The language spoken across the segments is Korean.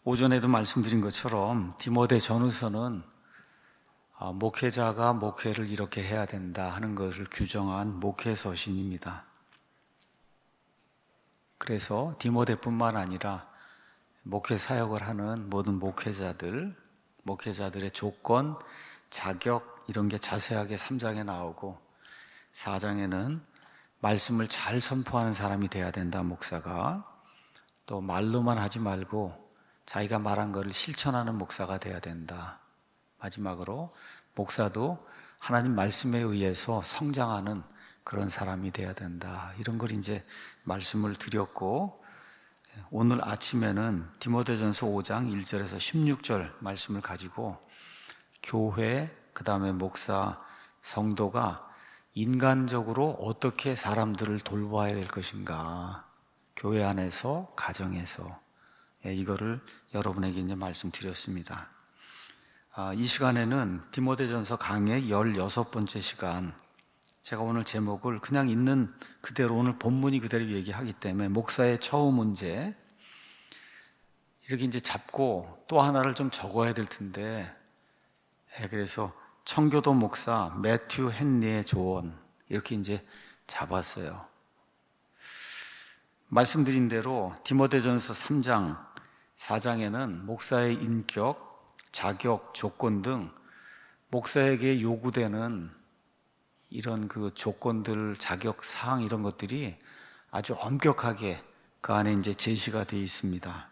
오전에도 말씀드린 것처럼 디모데 전후서는 목회자가 목회를 이렇게 해야 된다 하는 것을 규정한 목회서신입니다. 그래서 디모데뿐만 아니라 목회 사역을 하는 모든 목회자들의 조건, 자격 이런 게 자세하게 3장에 나오고 4장에는 말씀을 잘 선포하는 사람이 돼야 된다, 목사가. 또 말로만 하지 말고 자기가 말한 것을 실천하는 목사가 돼야 된다. 마지막으로 목사도 하나님 말씀에 의해서 성장하는 그런 사람이 돼야 된다. 이런 걸 이제 말씀을 드렸고, 오늘 아침에는 디모데전서 5장 1절에서 16절 말씀을 가지고 교회, 그 다음에 목사, 성도가 인간적으로 어떻게 사람들을 돌봐야 될 것인가, 교회 안에서, 가정에서, 이거를 여러분에게 이제 말씀드렸습니다. 이 시간에는 디모데전서 강의 16번째 시간, 제가 오늘 제목을 그냥 있는 그대로, 오늘 본문이 그대로 얘기하기 때문에 목사의 처우 문제 이렇게 이제 잡고 또 하나를 좀 적어야 될 텐데, 그래서 청교도 목사 매튜 헨리의 조언 이렇게 이제 잡았어요. 말씀드린 대로 디모데전서 3장 4장에는 목사의 인격, 자격, 조건 등 목사에게 요구되는 이런 그 조건들, 자격 사항 이런 것들이 아주 엄격하게 그 안에 이제 제시가 되어 있습니다.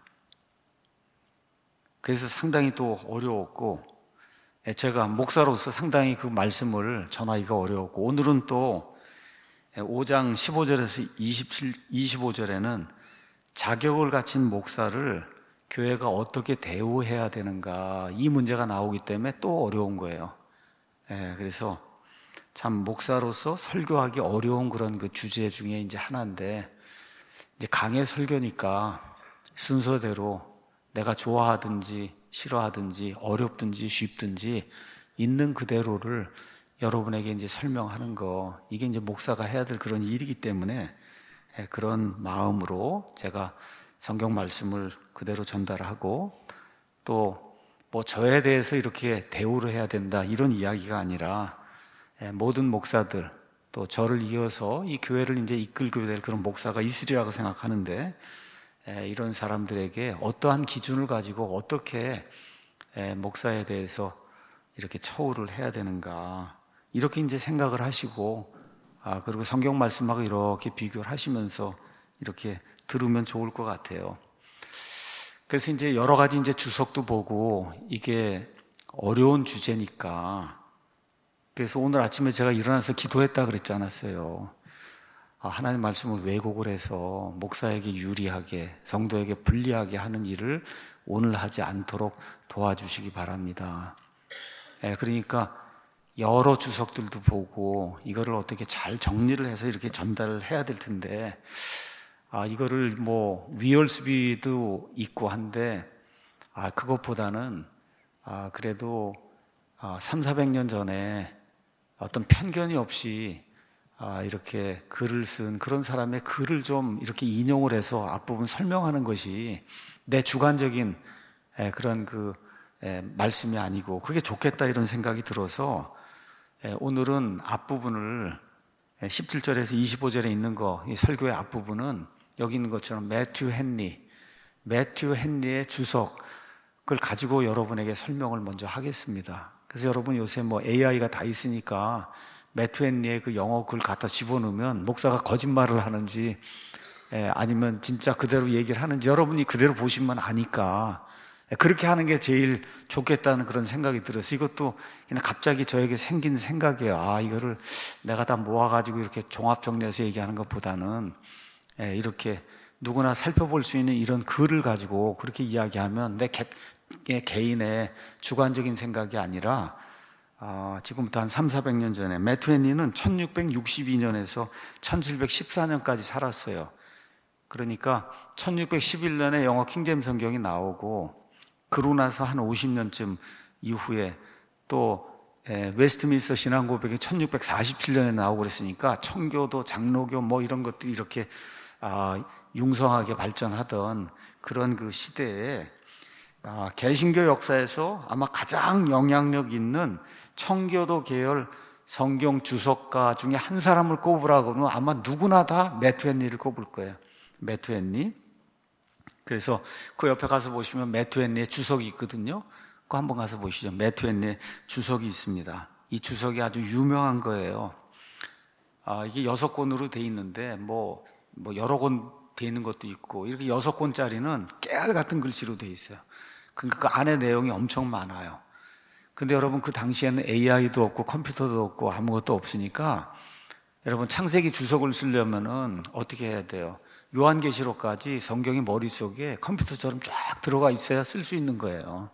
그래서 상당히 또 어려웠고, 제가 목사로서 상당히 그 말씀을 전하기가 어려웠고, 오늘은 또 5장 15절에서 25절에는 자격을 갖춘 목사를 교회가 어떻게 대우해야 되는가, 이 문제가 나오기 때문에 또 어려운 거예요. 그래서 참 목사로서 설교하기 어려운 그런 그 주제 중에 이제 하나인데, 이제 강의 설교니까 순서대로 내가 좋아하든지 싫어하든지 어렵든지 쉽든지 있는 그대로를 여러분에게 이제 설명하는 거, 이게 이제 목사가 해야 될 그런 일이기 때문에 그런 마음으로 제가 성경 말씀을 그대로 전달하고, 또 뭐 저에 대해서 이렇게 대우를 해야 된다 이런 이야기가 아니라 모든 목사들, 또 저를 이어서 이 교회를 이제 이끌게 될 그런 목사가 있으리라고 생각하는데, 이런 사람들에게 어떠한 기준을 가지고 어떻게 목사에 대해서 이렇게 처우를 해야 되는가, 이렇게 이제 생각을 하시고, 그리고 성경 말씀하고 이렇게 비교를 하시면서 이렇게 들으면 좋을 것 같아요. 그래서 이제 여러 가지 이제 주석도 보고, 이게 어려운 주제니까, 그래서 오늘 아침에 제가 일어나서 기도했다 그랬지 않았어요. 하나님 말씀을 왜곡을 해서 목사에게 유리하게, 성도에게 불리하게 하는 일을 오늘 하지 않도록 도와주시기 바랍니다. 그러니까 여러 주석들도 보고 이거를 어떻게 잘 정리를 해서 이렇게 전달을 해야 될 텐데, 이거를 뭐 위얼스비도 있고 한데, 그것보다는 그래도 300~400년 전에 어떤 편견이 없이 이렇게 글을 쓴 그런 사람의 글을 좀 이렇게 인용을 해서 앞부분 설명하는 것이 내 주관적인 그런 그 말씀이 아니고, 그게 좋겠다 이런 생각이 들어서 오늘은 앞부분을 17절에서 25절에 있는 거, 이 설교의 앞부분은 여기 있는 것처럼 매튜 헨리의 주석을 가지고 여러분에게 설명을 먼저 하겠습니다. 그래서 여러분 요새 뭐 AI가 다 있으니까 매튜 헨리의 그 영어 글 갖다 집어넣으면 목사가 거짓말을 하는지 아니면 진짜 그대로 얘기를 하는지 여러분이 그대로 보시면 아니까, 그렇게 하는 게 제일 좋겠다는 그런 생각이 들어서, 이것도 그냥 갑자기 저에게 생긴 생각이에요. 이거를 내가 다 모아가지고 이렇게 종합 정리해서 얘기하는 것보다는 이렇게 누구나 살펴볼 수 있는 이런 글을 가지고 그렇게 이야기하면 내 개인의 주관적인 생각이 아니라, 지금부터 한 300~400년 전에 매튜 헨리는 1662년에서 1714년까지 살았어요. 그러니까 1611년에 영어 킹제임스 성경이 나오고, 그러고 나서 한 50년쯤 이후에 또 웨스트민스터 신앙고백이 1647년에 나오고 그랬으니까 청교도, 장로교 뭐 이런 것들이 이렇게 융성하게 발전하던 그런 그 시대에 개신교 역사에서 아마 가장 영향력 있는 청교도 계열 성경 주석가 중에 한 사람을 꼽으라고 하면 아마 누구나 다 매튜 헨리를 꼽을 거예요. 매튜 헨리. 그래서 그 옆에 가서 보시면 매튜 헨리의 주석이 있거든요. 그거 한번 가서 보시죠. 매튜 헨리의 주석이 있습니다. 이 주석이 아주 유명한 거예요. 이게 6권으로 돼 있는데 뭐 여러 권 돼 있는 것도 있고, 이렇게 6권짜리는 깨알 같은 글씨로 돼 있어요. 그러니까 그 안에 내용이 엄청 많아요. 근데 여러분, 그 당시에는 AI도 없고 컴퓨터도 없고 아무것도 없으니까 여러분, 창세기 주석을 쓰려면은 어떻게 해야 돼요? 요한계시록까지 성경이 머릿속에 컴퓨터처럼 쫙 들어가 있어야 쓸 수 있는 거예요.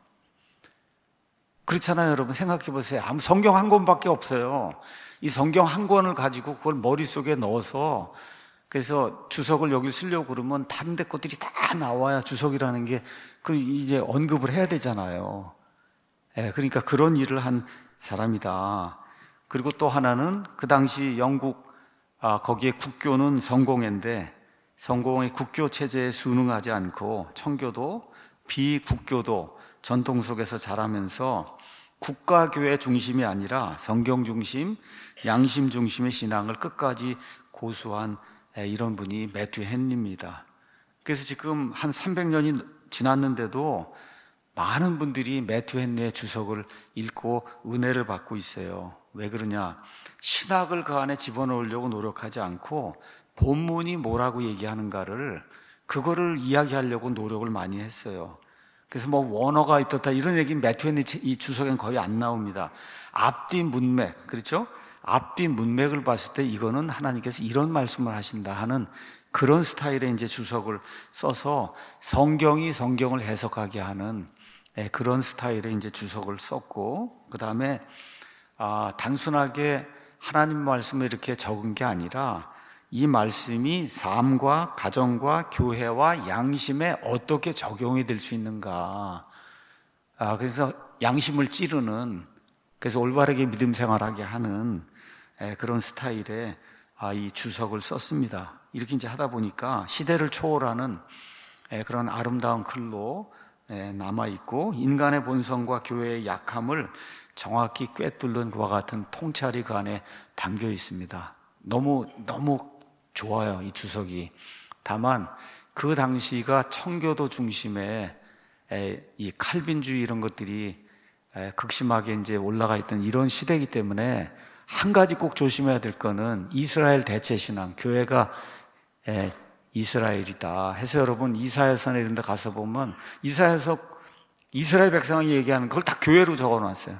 그렇잖아요, 여러분. 생각해 보세요. 아무 성경 한 권밖에 없어요. 이 성경 한 권을 가지고 그걸 머릿속에 넣어서, 그래서 주석을 여기 쓰려고 그러면 다른 데 것들이 다 나와야 주석이라는 게 그 이제 언급을 해야 되잖아요. 그러니까 그런 일을 한 사람이다. 그리고 또 하나는 그 당시 영국 거기에 국교는 성공회인데 성공회 국교 체제에 순응하지 않고 청교도, 비국교도 전통 속에서 자라면서 국가교회 중심이 아니라 성경 중심, 양심 중심의 신앙을 끝까지 고수한 이런 분이 매튜 헨리입니다. 그래서 지금 한 300년이 지났는데도 많은 분들이 매튜 헨리의 주석을 읽고 은혜를 받고 있어요. 왜 그러냐? 신학을 그 안에 집어넣으려고 노력하지 않고 본문이 뭐라고 얘기하는가를, 그거를 이야기하려고 노력을 많이 했어요. 그래서 뭐 원어가 있었다 이런 얘기는 매튜 헨리 이 주석엔 거의 안 나옵니다. 앞뒤 문맥, 그렇죠? 앞뒤 문맥을 봤을 때 이거는 하나님께서 이런 말씀을 하신다 하는 그런 스타일의 이제 주석을 써서 성경이 성경을 해석하게 하는 그런 스타일의 이제 주석을 썼고, 그 다음에 단순하게 하나님 말씀을 이렇게 적은 게 아니라 이 말씀이 삶과 가정과 교회와 양심에 어떻게 적용이 될 수 있는가. 그래서 양심을 찌르는, 그래서 올바르게 믿음 생활하게 하는 그런 스타일의 이 주석을 썼습니다. 이렇게 이제 하다 보니까 시대를 초월하는 그런 아름다운 글로 남아있고, 인간의 본성과 교회의 약함을 정확히 꿰뚫는 그와 같은 통찰이 그 안에 담겨 있습니다. 너무 좋아요, 이 주석이. 다만 그 당시가 청교도 중심의 이 칼빈주의 이런 것들이 극심하게 이제 올라가 있던 이런 시대이기 때문에 한 가지 꼭 조심해야 될 거는 이스라엘 대체 신앙, 교회가 이스라엘이다 해서 여러분 이사야서나 이런 데 가서 보면 이사야서 이스라엘 백성이 얘기하는 걸 다 교회로 적어놨어요.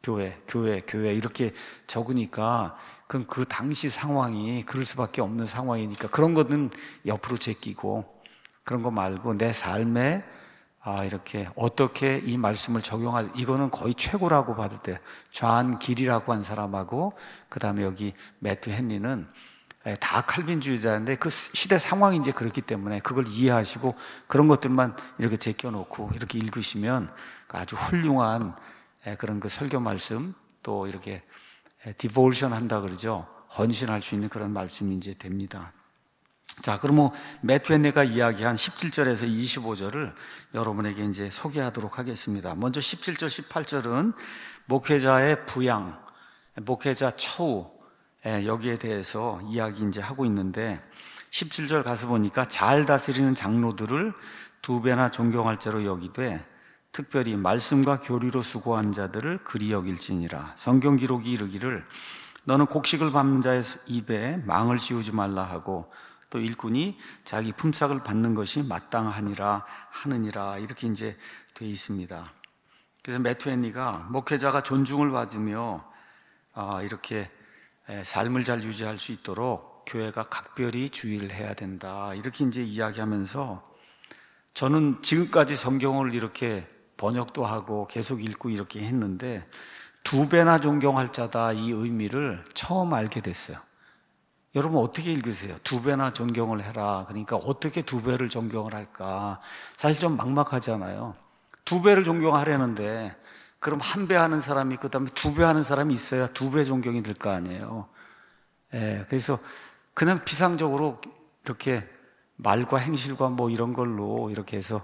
교회 이렇게 적으니까 그럼 그 당시 상황이 그럴 수밖에 없는 상황이니까 그런 거는 옆으로 제끼고, 그런 거 말고 내 삶에 이렇게 어떻게 이 말씀을 적용할, 이거는 거의 최고라고 봐도 돼요. 존 길이라고 한 사람하고 그 다음에 여기 매튜 헨리는 다 칼빈주의자인데 그 시대 상황이 이제 그렇기 때문에 그걸 이해하시고 그런 것들만 이렇게 제껴놓고 이렇게 읽으시면 아주 훌륭한 그런 그 설교 말씀, 또 이렇게 디보션 한다 그러죠. 헌신할 수 있는 그런 말씀이 이제 됩니다. 자, 그러면 매튜 헨리가 이야기한 17절에서 25절을 여러분에게 이제 소개하도록 하겠습니다. 먼저 17절, 18절은 목회자의 부양, 목회자 처우, 여기에 대해서 이야기 이제 하고 있는데, 17절 가서 보니까 잘 다스리는 장로들을 두 배나 존경할 자로 여기되 특별히 말씀과 교리로 수고한 자들을 그리 여길지니라. 성경 기록이 이르기를 너는 곡식을 밟는 자의 입에 망을 씌우지 말라 하고, 또 일꾼이 자기 품삯을 받는 것이 마땅하니라 하느니라, 이렇게 이제 되어 있습니다. 그래서 매튜 헨리가 목회자가 존중을 받으며 이렇게 삶을 잘 유지할 수 있도록 교회가 각별히 주의를 해야 된다, 이렇게 이제 이야기하면서, 저는 지금까지 성경을 이렇게 번역도 하고 계속 읽고 이렇게 했는데 두 배나 존경할 자다, 이 의미를 처음 알게 됐어요. 여러분 어떻게 읽으세요? 두 배나 존경을 해라. 그러니까 어떻게 두 배를 존경을 할까? 사실 좀 막막하잖아요. 두 배를 존경하려는데 그럼 한 배 하는 사람이 있고 그다음에 두 배 하는 사람이 있어야 두 배 존경이 될 거 아니에요. 그래서 그냥 비상적으로 이렇게 말과 행실과 뭐 이런 걸로 이렇게 해서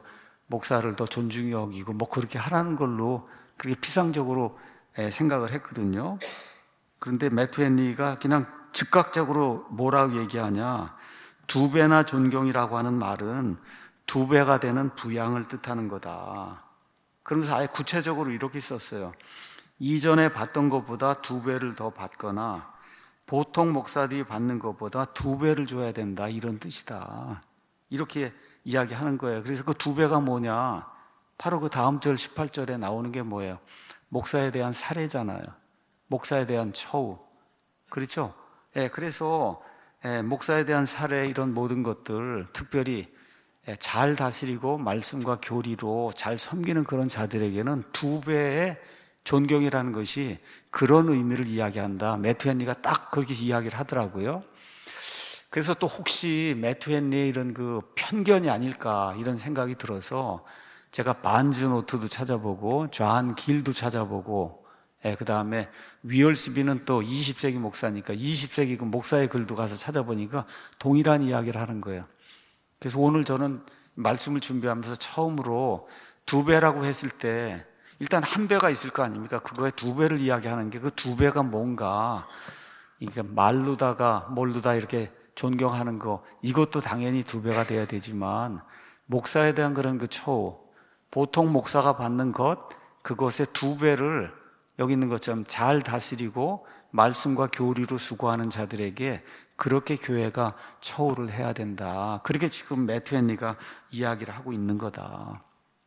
목사를 더 존중히 여기고 뭐 그렇게 하라는 걸로 그렇게 피상적으로 생각을 했거든요. 그런데 매튜 헨리가 그냥 즉각적으로 뭐라고 얘기하냐, 2배나 존경이라고 하는 말은 2배가 되는 부양을 뜻하는 거다. 그러면서 아예 구체적으로 이렇게 썼어요. 이전에 받던 것보다 2배를 더 받거나 보통 목사들이 받는 것보다 2배를 줘야 된다, 이런 뜻이다. 이렇게 이야기하는 거예요. 그래서 그 2배가 뭐냐, 바로 그 다음 절 18절에 나오는 게 뭐예요? 목사에 대한 사례잖아요. 목사에 대한 처우. 그렇죠? 그래서 목사에 대한 사례, 이런 모든 것들, 특별히 잘 다스리고 말씀과 교리로 잘 섬기는 그런 자들에게는 2배의 존경이라는 것이 그런 의미를 이야기한다. 매튜 헨리가 딱 그렇게 이야기를 하더라고요. 그래서 또 혹시 매튜 헨리의 이런 그 편견이 아닐까, 이런 생각이 들어서 제가 반즈 노트도 찾아보고 존 길도 찾아보고, 그 다음에 위얼스비는 또 20세기 목사니까 20세기 그 목사의 글도 가서 찾아보니까 동일한 이야기를 하는 거예요. 그래서 오늘 저는 말씀을 준비하면서 처음으로 2배라고 했을 때 일단 1배가 있을 거 아닙니까? 그거에 2배를 이야기하는 게, 그 2배가 뭔가, 그러니까 말로다가 뭘로다 이렇게 존경하는 거, 이것도 당연히 2배가 돼야 되지만 목사에 대한 그런 그 처우, 보통 목사가 받는 것, 그것의 2배를 여기 있는 것처럼 잘 다스리고 말씀과 교리로 수고하는 자들에게 그렇게 교회가 처우를 해야 된다. 그렇게 지금 매튜 헨리가 이야기를 하고 있는 거다.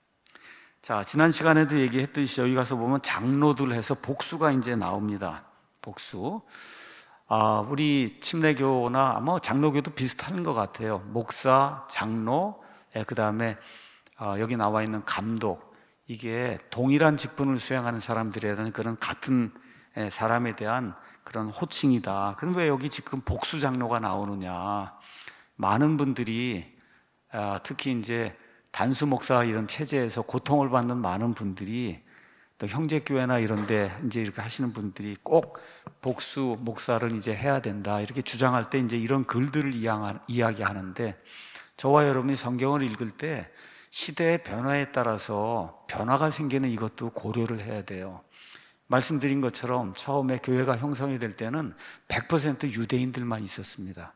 자, 지난 시간에도 얘기했듯이 여기 가서 보면 장로들 해서 복수가 이제 나옵니다. 복수. 우리 침례교나 뭐 장로교도 비슷한 것 같아요. 목사, 장로, 그 다음에 여기 나와 있는 감독. 이게 동일한 직분을 수행하는 사람들이라는 그런 같은 사람에 대한 그런 호칭이다. 그럼 왜 여기 지금 복수 장로가 나오느냐? 많은 분들이 특히 이제 단수 목사 이런 체제에서 고통을 받는 많은 분들이, 또 형제교회나 이런 데 이제 이렇게 하시는 분들이 꼭 복수 목사를 이제 해야 된다, 이렇게 주장할 때 이제 이런 글들을 이야기하는데, 저와 여러분이 성경을 읽을 때 시대의 변화에 따라서 변화가 생기는 이것도 고려를 해야 돼요. 말씀드린 것처럼 처음에 교회가 형성이 될 때는 100% 유대인들만 있었습니다.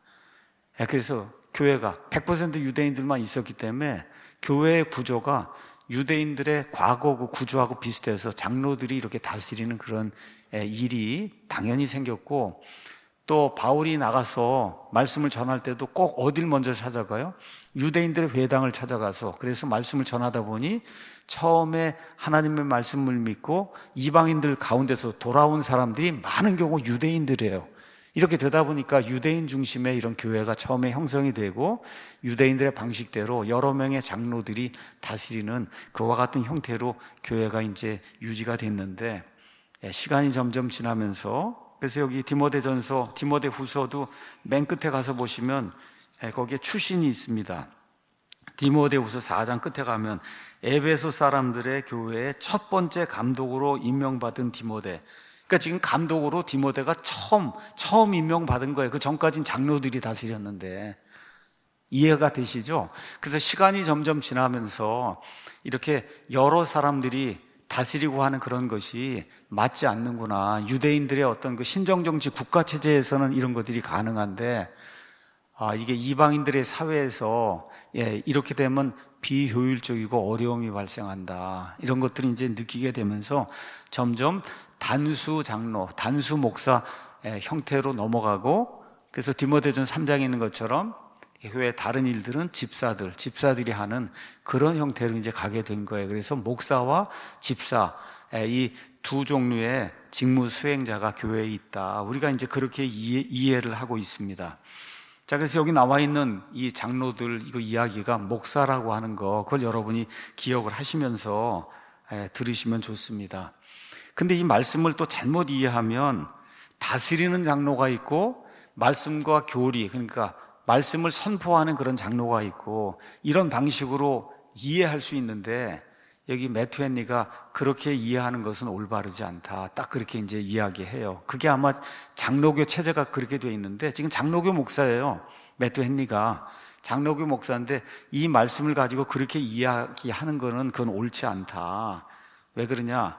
그래서 교회가 100% 유대인들만 있었기 때문에 교회의 구조가 유대인들의 과거 그 구조하고 비슷해서 장로들이 이렇게 다스리는 그런 일이 당연히 생겼고, 또 바울이 나가서 말씀을 전할 때도 꼭 어딜 먼저 찾아가요? 유대인들의 회당을 찾아가서, 그래서 말씀을 전하다 보니 처음에 하나님의 말씀을 믿고 이방인들 가운데서 돌아온 사람들이 많은 경우 유대인들이에요. 이렇게 되다 보니까 유대인 중심의 이런 교회가 처음에 형성이 되고, 유대인들의 방식대로 여러 명의 장로들이 다스리는 그와 같은 형태로 교회가 이제 유지가 됐는데, 시간이 점점 지나면서, 그래서 여기 디모데전서, 디모데후서도 맨 끝에 가서 보시면 거기에 출신이 있습니다. 디모데후서 4장 끝에 가면 에베소 사람들의 교회의 첫 번째 감독으로 임명받은 디모데. 그러니까 지금 감독으로 디모데가 처음 임명받은 거예요. 그 전까지는 장로들이 다스렸는데. 이해가 되시죠? 그래서 시간이 점점 지나면서 이렇게 여러 사람들이 다스리고 하는 그런 것이 맞지 않는구나. 유대인들의 어떤 그 신정정치 국가체제에서는 이런 것들이 가능한데, 이게 이방인들의 사회에서 이렇게 되면 비효율적이고 어려움이 발생한다. 이런 것들을 이제 느끼게 되면서 점점 단수 장로, 단수 목사 형태로 넘어가고, 그래서 디모데전 3장에 있는 것처럼 교회 다른 일들은 집사들이 하는 그런 형태로 이제 가게 된 거예요. 그래서 목사와 집사, 이 두 종류의 직무 수행자가 교회에 있다. 우리가 이제 그렇게 이해를 하고 있습니다. 자, 그래서 여기 나와 있는 이 장로들 이거 이야기가 목사라고 하는 거, 그걸 여러분이 기억을 하시면서 들으시면 좋습니다. 근데 이 말씀을 또 잘못 이해하면 다스리는 장로가 있고 말씀과 교리, 그러니까 말씀을 선포하는 그런 장로가 있고, 이런 방식으로 이해할 수 있는데, 여기 매튜 헨리가 그렇게 이해하는 것은 올바르지 않다. 딱 그렇게 이제 이야기해요. 그게 아마 장로교 체제가 그렇게 돼 있는데, 지금 장로교 목사예요. 매튜 헨리가. 장로교 목사인데 이 말씀을 가지고 그렇게 이야기하는 거는 그건 옳지 않다. 왜 그러냐?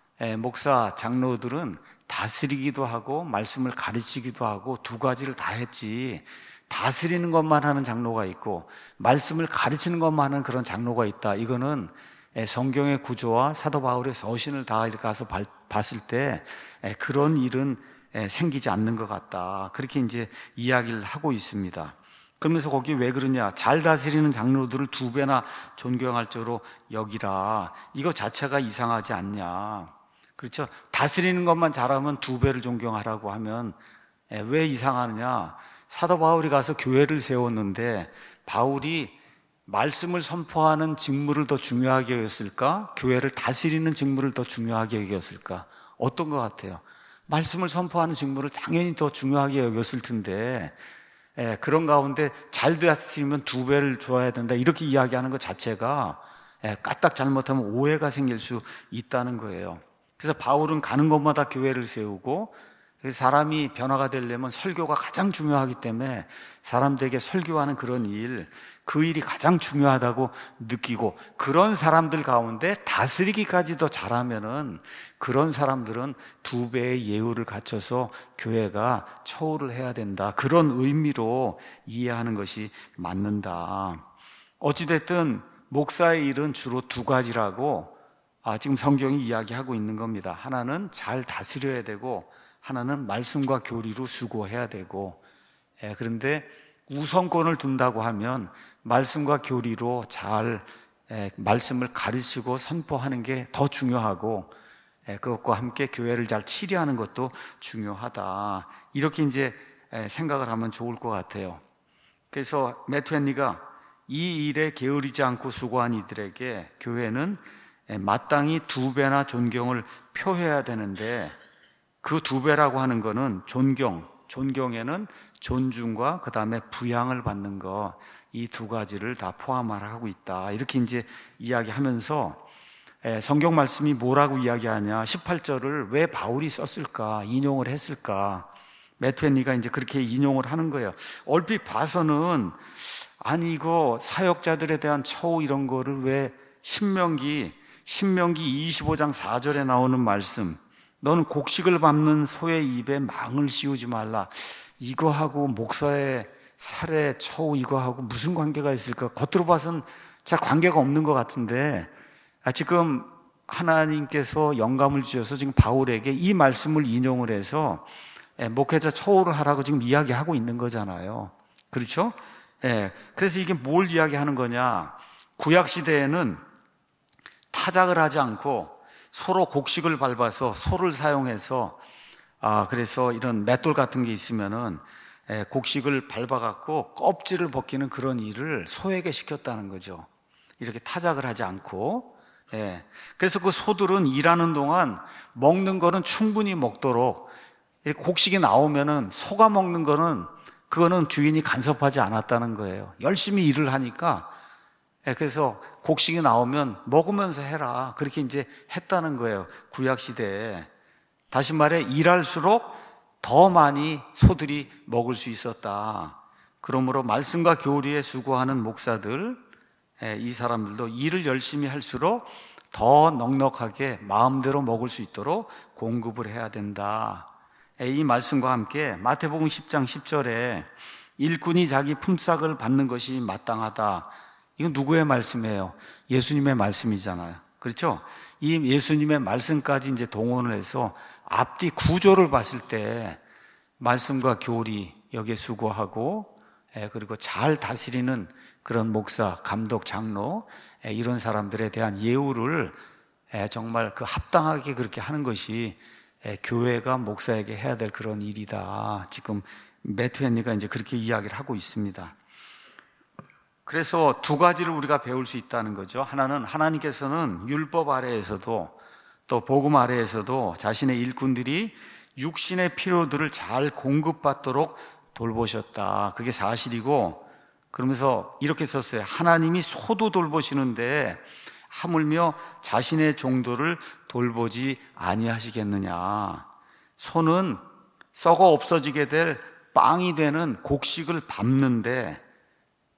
목사, 장로들은 다스리기도 하고 말씀을 가르치기도 하고 두 가지를 다 했지. 다스리는 것만 하는 장로가 있고 말씀을 가르치는 것만 하는 그런 장로가 있다. 이거는 성경의 구조와 사도 바울의 서신을 다 이렇게 가서 봤을 때 그런 일은 생기지 않는 것 같다. 그렇게 이제 이야기를 하고 있습니다. 그러면서 거기 왜 그러냐? 잘 다스리는 장로들을 2배나 존경할 적으로 여기라. 이거 자체가 이상하지 않냐? 그렇죠? 다스리는 것만 잘하면 2배를 존경하라고 하면 왜 이상하느냐? 사도 바울이 가서 교회를 세웠는데 바울이 말씀을 선포하는 직무를 더 중요하게 여겼을까? 교회를 다스리는 직무를 더 중요하게 여겼을까? 어떤 것 같아요? 말씀을 선포하는 직무를 당연히 더 중요하게 여겼을 텐데 그런 가운데 잘 다스리면 2배를 줘야 된다 이렇게 이야기하는 것 자체가 까딱 잘못하면 오해가 생길 수 있다는 거예요. 그래서 바울은 가는 곳마다 교회를 세우고 사람이 변화가 되려면 설교가 가장 중요하기 때문에 사람들에게 설교하는 그런 일, 그 일이 가장 중요하다고 느끼고 그런 사람들 가운데 다스리기까지도 잘하면은 그런 사람들은 2배의 예우를 갖춰서 교회가 처우를 해야 된다. 그런 의미로 이해하는 것이 맞는다. 어찌됐든 목사의 일은 주로 2가지라고 지금 성경이 이야기하고 있는 겁니다. 하나는 잘 다스려야 되고 하나는 말씀과 교리로 수고해야 되고 그런데 우선권을 둔다고 하면 말씀과 교리로 잘 말씀을 가르치고 선포하는 게 더 중요하고 그것과 함께 교회를 잘 치리하는 것도 중요하다. 이렇게 이제 생각을 하면 좋을 것 같아요. 그래서 매튜 헨리가 이 일에 게으르지 않고 수고한 이들에게 교회는 마땅히 2배나 존경을 표해야 되는데 그 2배라고 하는 거는 존경에는 존중과 그 다음에 부양을 받는 거, 이 2가지를 다 포함하고 있다. 이렇게 이제 이야기하면서 성경 말씀이 뭐라고 이야기하냐? 18절을 왜 바울이 썼을까? 인용을 했을까? 매튜 헨리가 이제 그렇게 인용을 하는 거예요. 얼핏 봐서는 아니 이거 사역자들에 대한 처우 이런 거를 왜 신명기 25장 4절에 나오는 말씀, 너는 곡식을 밟는 소의 입에 망을 씌우지 말라. 이거하고 목사의 살해, 처우 이거하고 무슨 관계가 있을까? 겉으로 봐서는 잘 관계가 없는 것 같은데 지금 하나님께서 영감을 주셔서 지금 바울에게 이 말씀을 인용을 해서 목회자 처우를 하라고 지금 이야기하고 있는 거잖아요. 그렇죠? 그래서 이게 뭘 이야기하는 거냐? 구약시대에는 타작을 하지 않고 서로 곡식을 밟아서 소를 사용해서 그래서 이런 맷돌 같은 게 있으면은 곡식을 밟아갖고 껍질을 벗기는 그런 일을 소에게 시켰다는 거죠. 이렇게 타작을 하지 않고. 그래서 그 소들은 일하는 동안 먹는 거는 충분히 먹도록 곡식이 나오면은 소가 먹는 거는 그거는 주인이 간섭하지 않았다는 거예요. 열심히 일을 하니까 그래서 곡식이 나오면 먹으면서 해라. 그렇게 이제 했다는 거예요. 구약시대에. 다시 말해, 일할수록 더 많이 소들이 먹을 수 있었다. 그러므로 말씀과 교리에 수고하는 목사들, 이 사람들도 일을 열심히 할수록 더 넉넉하게 마음대로 먹을 수 있도록 공급을 해야 된다. 이 말씀과 함께 마태복음 10장 10절에 일꾼이 자기 품삯을 받는 것이 마땅하다. 이건 누구의 말씀이에요? 예수님의 말씀이잖아요. 그렇죠? 이 예수님의 말씀까지 이제 동원을 해서 앞뒤 구조를 봤을 때 말씀과 교리 여기에 수고하고 그리고 잘 다스리는 그런 목사, 감독, 장로 이런 사람들에 대한 예우를 정말 그 합당하게 그렇게 하는 것이 교회가 목사에게 해야 될 그런 일이다. 지금 매튜 헨리가 이제 그렇게 이야기를 하고 있습니다. 그래서 2가지를 우리가 배울 수 있다는 거죠. 하나는 하나님께서는 율법 아래에서도 또 복음 아래에서도 자신의 일꾼들이 육신의 필요들을 잘 공급받도록 돌보셨다. 그게 사실이고, 그러면서 이렇게 썼어요. 하나님이 소도 돌보시는데 하물며 자신의 종도를 돌보지 아니하시겠느냐. 소는 썩어 없어지게 될 빵이 되는 곡식을 밟는데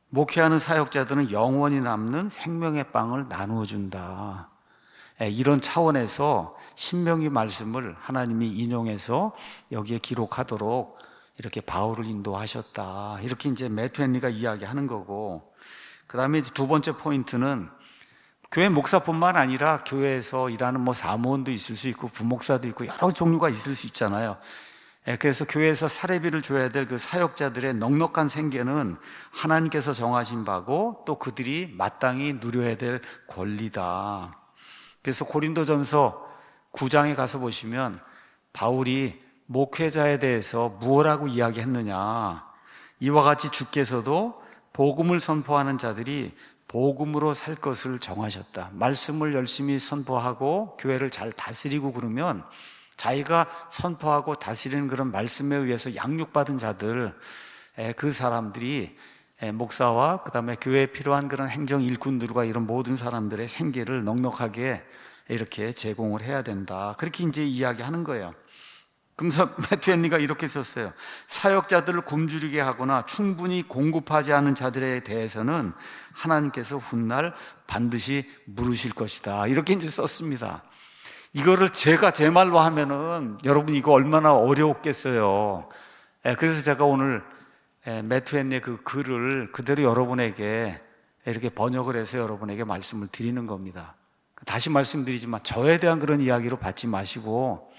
목회하는 사역자들은 영원히 남는 생명의 빵을 나누어 준다. 이런 차원에서 신명기 말씀을 하나님이 인용해서 여기에 기록하도록 이렇게 바울을 인도하셨다. 이렇게 이제 매튜 헨리가 이야기하는 거고, 그 다음에 이제 두 번째 포인트는 교회 목사뿐만 아니라 교회에서 일하는 사무원도 있을 수 있고 부목사도 있고 여러 종류가 있을 수 있잖아요. 그래서 교회에서 사례비를 줘야 될 그 사역자들의 넉넉한 생계는 하나님께서 정하신 바고 또 그들이 마땅히 누려야 될 권리다. 그래서 고린도전서 9장에 가서 보시면 바울이 목회자에 대해서 무엇라고 이야기했느냐, 이와 같이 주께서도 복음을 선포하는 자들이 복음으로 살 것을 정하셨다. 말씀을 열심히 선포하고 교회를 잘 다스리고 그러면 자기가 선포하고 다스리는 그런 말씀에 의해서 양육받은 자들, 그 사람들이 목사와 그 다음에 교회에 필요한 그런 행정 일꾼들과 이런 모든 사람들의 생계를 넉넉하게 이렇게 제공을 해야 된다. 그렇게 이제 이야기하는 거예요. 그러면서 매튜 헨리가 이렇게 썼어요. 사역자들을 굶주리게 하거나 충분히 공급하지 않은 자들에 대해서는 하나님께서 훗날 반드시 물으실 것이다. 이렇게 이제 썼습니다. 이거를 제가 제 말로 하면은 여러분 이거 얼마나 어려웠겠어요. 그래서 제가 오늘 매튜 헨리의 그 글을 그대로 여러분에게 이렇게 번역을 해서 여러분에게 말씀을 드리는 겁니다. 다시 말씀드리지만 저에 대한 그런 이야기로 받지 마시고,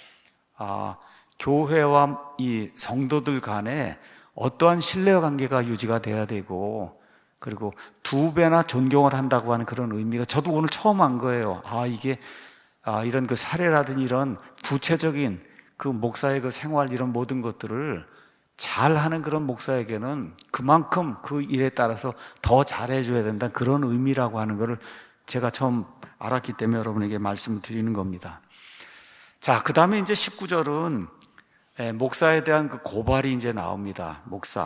교회와 이 성도들 간에 어떠한 신뢰관계가 유지가 돼야 되고, 그리고 두 배나 존경을 한다고 하는 그런 의미가 저도 오늘 처음 한 거예요. 이게 이런 그 사례라든지 이런 구체적인 그 목사의 그 생활 이런 모든 것들을 잘하는 그런 목사에게는 그만큼 그 일에 따라서 더 잘해줘야 된다, 그런 의미라고 하는 것을 제가 처음 알았기 때문에 여러분에게 말씀을 드리는 겁니다. 자, 그 다음에 이제 19절은 목사에 대한 그 고발이 이제 나옵니다.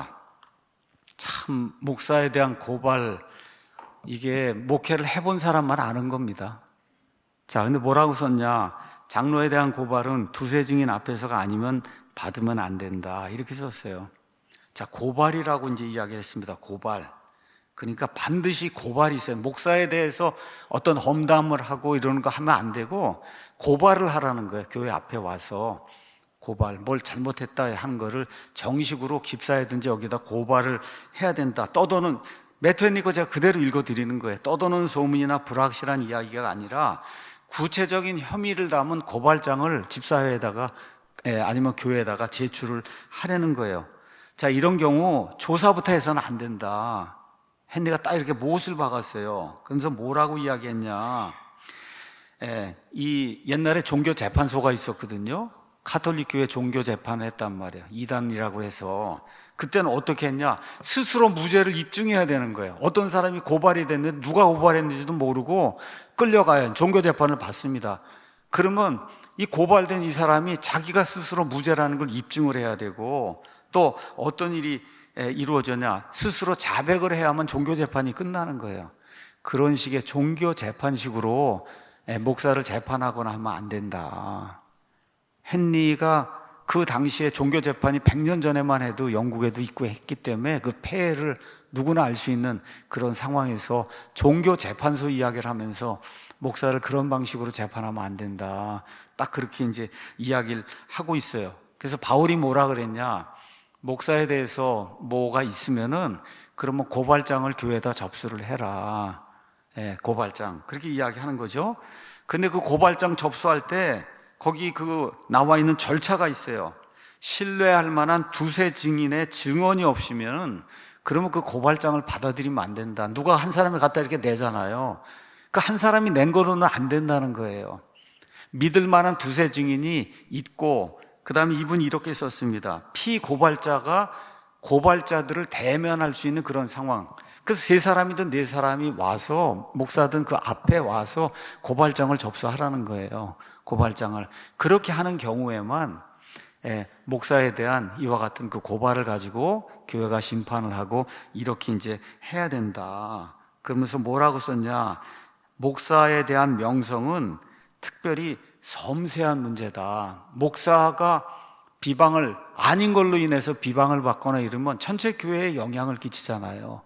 참 목사에 대한 고발, 이게 목회를 해본 사람만 아는 겁니다. 자, 근데 뭐라고 썼냐? 장로에 대한 고발은 두세 증인 앞에서가 아니면 받으면 안 된다. 이렇게 썼어요. 자, 고발이라고 이제 이야기를 했습니다. 고발. 그러니까 반드시 고발이 있어요. 목사에 대해서 어떤 험담을 하고 이러는 거 하면 안 되고 고발을 하라는 거예요. 교회 앞에 와서 고발, 뭘 잘못했다 하는 거를 정식으로 집사회든지 여기다 고발을 해야 된다. 떠도는, 매튜 헨리 거 제가 그대로 읽어드리는 거예요. 떠도는 소문이나 불확실한 이야기가 아니라 구체적인 혐의를 담은 고발장을 집사회에다가 아니면 교회에다가 제출을 하려는 거예요. 자, 이런 경우 조사부터 해서는 안 된다. 헨리가 딱 이렇게 못을 박았어요. 그러면서 뭐라고 이야기했냐? 이 옛날에 종교 재판소가 있었거든요. 가톨릭 교회 종교 재판을 했단 말이에요. 이단이라고 해서. 그때는 어떻게 했냐? 스스로 무죄를 입증해야 되는 거예요. 어떤 사람이 고발이 됐는데 누가 고발했는지도 모르고 끌려가요. 종교 재판을 받습니다. 그러면 이 고발된 이 사람이 자기가 스스로 무죄라는 걸 입증을 해야 되고, 또 어떤 일이 이루어졌냐? 스스로 자백을 해야만 종교 재판이 끝나는 거예요. 그런 식의 종교 재판식으로 목사를 재판하거나 하면 안 된다. 헨리가 그 당시에 종교 재판이 100년 전에만 해도 영국에도 있고 했기 때문에 그 폐해를 누구나 알 수 있는 그런 상황에서 종교 재판소 이야기를 하면서 목사를 그런 방식으로 재판하면 안 된다. 딱 그렇게 이제 이야기를 하고 있어요. 그래서 바울이 뭐라 그랬냐? 목사에 대해서 뭐가 있으면은 그러면 고발장을 교회에다 접수를 해라. 고발장. 그렇게 이야기하는 거죠. 근데 그 고발장 접수할 때 거기 나와 있는 절차가 있어요. 신뢰할 만한 두세 증인의 증언이 없으면 그러면 그 고발장을 받아들이면 안 된다. 누가 한 사람이 갖다 이렇게 내잖아요. 그 한 사람이 낸 거로는 안 된다는 거예요. 믿을 만한 두세 증인이 있고, 그 다음에 이분이 이렇게 썼습니다. 피고발자가 고발자들을 대면할 수 있는 그런 상황. 그래서 세 사람이든 네 사람이 와서, 목사든 그 앞에 와서 고발장을 접수하라는 거예요. 고발장을. 그렇게 하는 경우에만 목사에 대한 이와 같은 그 고발을 가지고 교회가 심판을 하고 이렇게 이제 해야 된다. 그러면서 뭐라고 썼냐? 목사에 대한 명성은 특별히 섬세한 문제다. 목사가 비방을, 아닌 걸로 인해서 비방을 받거나 이러면 전체 교회에 영향을 끼치잖아요.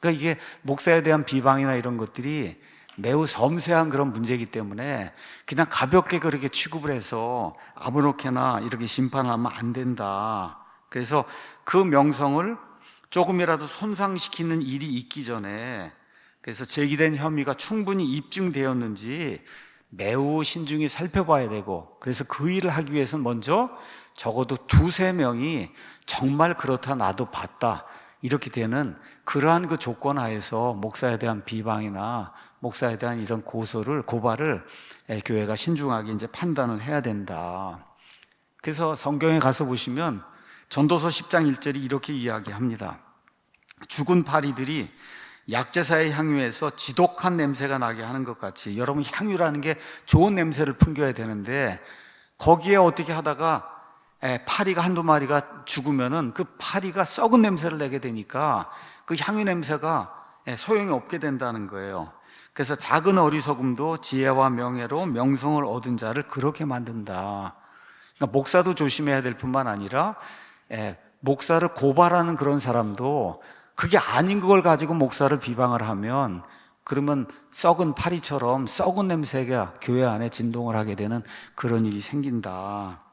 그러니까 이게 목사에 대한 비방이나 이런 것들이 매우 섬세한 그런 문제이기 때문에 그냥 가볍게 그렇게 취급을 해서 아무렇게나 이렇게 심판하면 안 된다. 그래서 그 명성을 조금이라도 손상시키는 일이 있기 전에, 그래서 제기된 혐의가 충분히 입증되었는지 매우 신중히 살펴봐야 되고, 그래서 그 일을 하기 위해서는 먼저 적어도 2-3명이 정말 그렇다, 나도 봤다, 이렇게 되는 그러한 그 조건 하에서 목사에 대한 비방이나 목사에 대한 이런 고발을 교회가 신중하게 이제 판단을 해야 된다. 그래서 성경에 가서 보시면 전도서 10장 1절이 이렇게 이야기합니다. 죽은 파리들이 약제사의 향유에서 지독한 냄새가 나게 하는 것 같이, 여러분 향유라는 게 좋은 냄새를 풍겨야 되는데 거기에 어떻게 하다가 파리가 한두 마리가 죽으면은 그 파리가 썩은 냄새를 내게 되니까 그 향유 냄새가 소용이 없게 된다는 거예요. 그래서 작은 어리석음도 지혜와 명예로 명성을 얻은 자를 그렇게 만든다. 그러니까 목사도 조심해야 될 뿐만 아니라 목사를 고발하는 그런 사람도 그게 아닌 걸 가지고 목사를 비방을 하면, 그러면 썩은 파리처럼 썩은 냄새가 교회 안에 진동을 하게 되는 그런 일이 생긴다.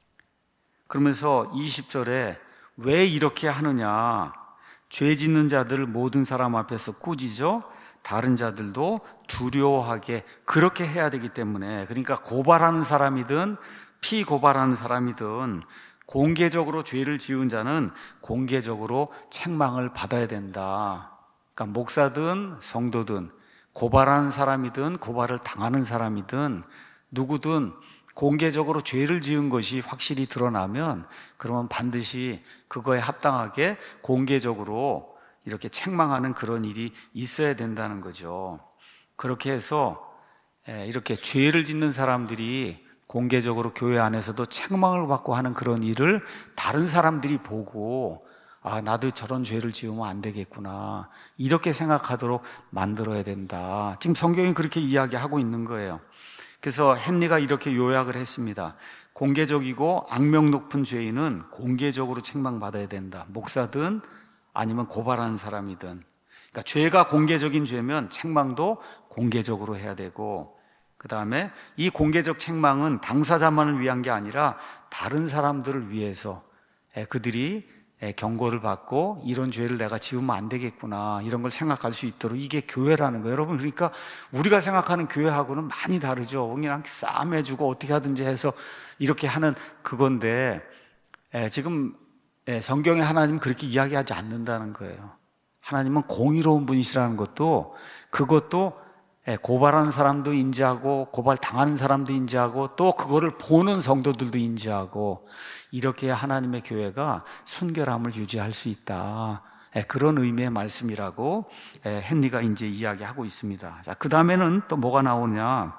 그러면서 20절에 왜 이렇게 하느냐, 죄 짓는 자들을 모든 사람 앞에서 꾸짖어 다른 자들도 두려워하게 그렇게 해야 되기 때문에, 그러니까 고발하는 사람이든 피고발하는 사람이든 공개적으로 죄를 지은 자는 공개적으로 책망을 받아야 된다. 그러니까 목사든 성도든 고발하는 사람이든 고발을 당하는 사람이든 누구든 공개적으로 죄를 지은 것이 확실히 드러나면 그러면 반드시 그거에 합당하게 공개적으로 이렇게 책망하는 그런 일이 있어야 된다는 거죠. 그렇게 해서 이렇게 죄를 짓는 사람들이 공개적으로 교회 안에서도 책망을 받고 하는 그런 일을 다른 사람들이 보고, 아, 나도 저런 죄를 지으면 안 되겠구나, 이렇게 생각하도록 만들어야 된다. 지금 성경이 그렇게 이야기하고 있는 거예요. 그래서 헨리가 이렇게 요약을 했습니다. 공개적이고 악명 높은 죄인은 공개적으로 책망받아야 된다. 목사든 아니면 고발하는 사람이든. 그러니까 죄가 공개적인 죄면 책망도 공개적으로 해야 되고, 그 다음에 이 공개적 책망은 당사자만을 위한 게 아니라 다른 사람들을 위해서 그들이 경고를 받고 이런 죄를 내가 지으면 안 되겠구나, 이런 걸 생각할 수 있도록, 이게 교회라는 거예요, 여러분. 그러니까 우리가 생각하는 교회하고는 많이 다르죠. 그냥 싸매주고 어떻게 하든지 해서 이렇게 하는 그건데, 지금 성경에 하나님은 그렇게 이야기하지 않는다는 거예요. 하나님은 공의로운 분이시라는 것도, 그것도 고발하는 사람도 인지하고 고발 당하는 사람도 인지하고 또 그거를 보는 성도들도 인지하고, 이렇게 하나님의 교회가 순결함을 유지할 수 있다, 그런 의미의 말씀이라고 헨리가 이제 이야기하고 있습니다. 자, 그 다음에는 또 뭐가 나오냐,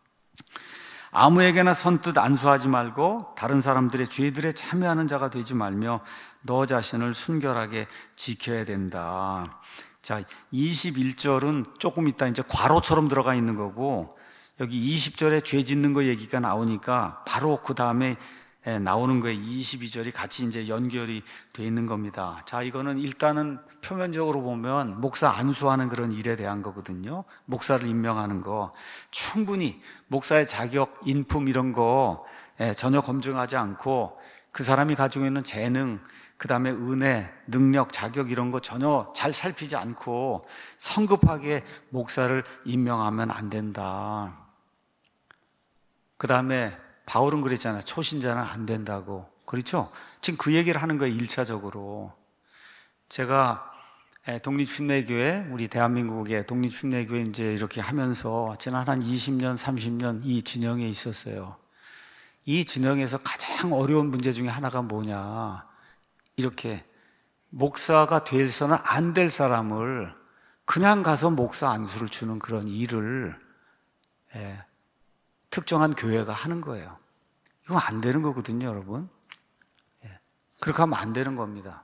아무에게나 선뜻 안수하지 말고 다른 사람들의 죄들에 참여하는 자가 되지 말며 너 자신을 순결하게 지켜야 된다. 자, 21절은 조금 있다 이제 괄호처럼 들어가 있는 거고, 여기 20절에 죄 짓는 거 얘기가 나오니까 바로 그 다음에 나오는 거에 22절이 같이 이제 연결이 돼 있는 겁니다. 자, 이거는 일단은 표면적으로 보면 목사 안수하는 그런 일에 대한 거거든요. 목사를 임명하는 거 충분히 목사의 자격, 인품 이런 거 전혀 검증하지 않고 그 사람이 가지고 있는 재능, 그 다음에 은혜, 능력, 자격 이런 거 전혀 잘 살피지 않고 성급하게 목사를 임명하면 안 된다. 그 다음에 바울은 그랬잖아요. 초신자는 안 된다고. 그렇죠? 지금 그 얘기를 하는 거예요, 1차적으로. 제가 독립신뢰교회, 우리 대한민국의 독립신뢰교회 이제 이렇게 하면서 지난 한 20년, 30년 이 진영에 있었어요. 이 진영에서 가장 어려운 문제 중에 하나가 뭐냐, 이렇게 목사가 돼서는 안 될 사람을 그냥 가서 목사 안수를 주는 그런 일을 특정한 교회가 하는 거예요. 이건 안 되는 거거든요, 여러분. 그렇게 하면 안 되는 겁니다.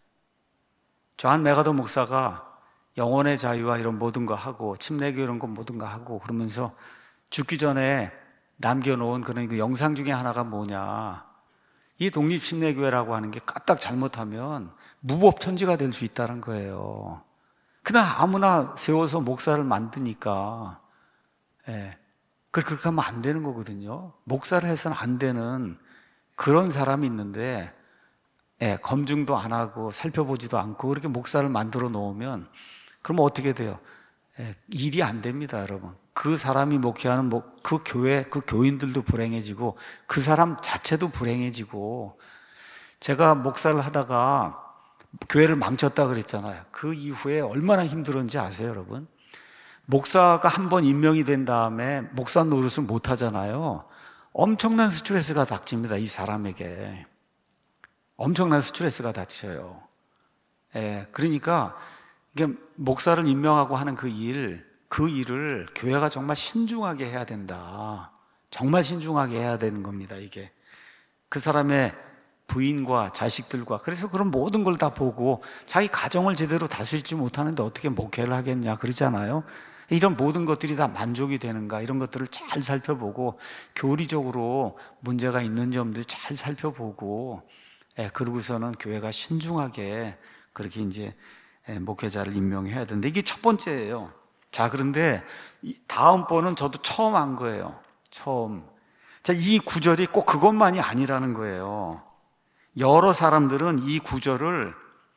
존 맥아더 목사가 영혼의 자유와 이런 모든 거 하고 침례교 이런 거 모든 거 하고 그러면서 죽기 전에 남겨놓은 그런 그 영상 중에 하나가 뭐냐, 이 독립침례교회라고 하는 게 까딱 잘못하면 무법천지가 될 수 있다는 거예요. 그냥 아무나 세워서 목사를 만드니까, 그렇게 하면 안 되는 거거든요. 목사를 해서는 안 되는 그런 사람이 있는데, 검증도 안 하고 살펴보지도 않고 그렇게 목사를 만들어 놓으면, 그러면 어떻게 돼요? 일이 안 됩니다, 여러분. 그 사람이 목회하는 그 교회, 그 교인들도 불행해지고 그 사람 자체도 불행해지고. 제가 목사를 하다가 교회를 망쳤다 그랬잖아요. 그 이후에 얼마나 힘들었는지 아세요, 여러분? 목사가 한 번 임명이 된 다음에 목사 노릇을 못 하잖아요. 엄청난 스트레스가 닥칩니다, 이 사람에게. 엄청난 스트레스가 닥쳐요. 그러니까 이게 목사를 임명하고 하는 그 일을 교회가 정말 신중하게 해야 된다. 정말 신중하게 해야 되는 겁니다, 이게. 그 사람의 부인과 자식들과, 그래서 그런 모든 걸 다 보고 자기 가정을 제대로 다스리지 못하는데 어떻게 목회를 하겠냐 그러잖아요. 이런 모든 것들이 다 만족이 되는가, 이런 것들을 잘 살펴보고 교리적으로 문제가 있는 점들 잘 살펴보고, 그러고서는 교회가 신중하게 그렇게 이제 목회자를 임명해야 되는데, 이게 첫 번째예요. 자, 그런데 다음번은 저도 처음 한 거예요. 처음. 자, 이 구절이 꼭 그것만이 아니라는 거예요. 여러 사람들은 이 구절을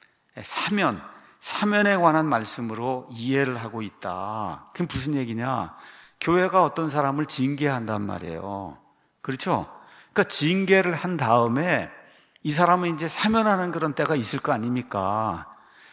사면에 관한 말씀으로 이해를 하고 있다. 그게 무슨 얘기냐? 교회가 어떤 사람을 징계한단 말이에요. 그렇죠? 그러니까 징계를 한 다음에 이 사람은 이제 사면하는 그런 때가 있을 거 아닙니까?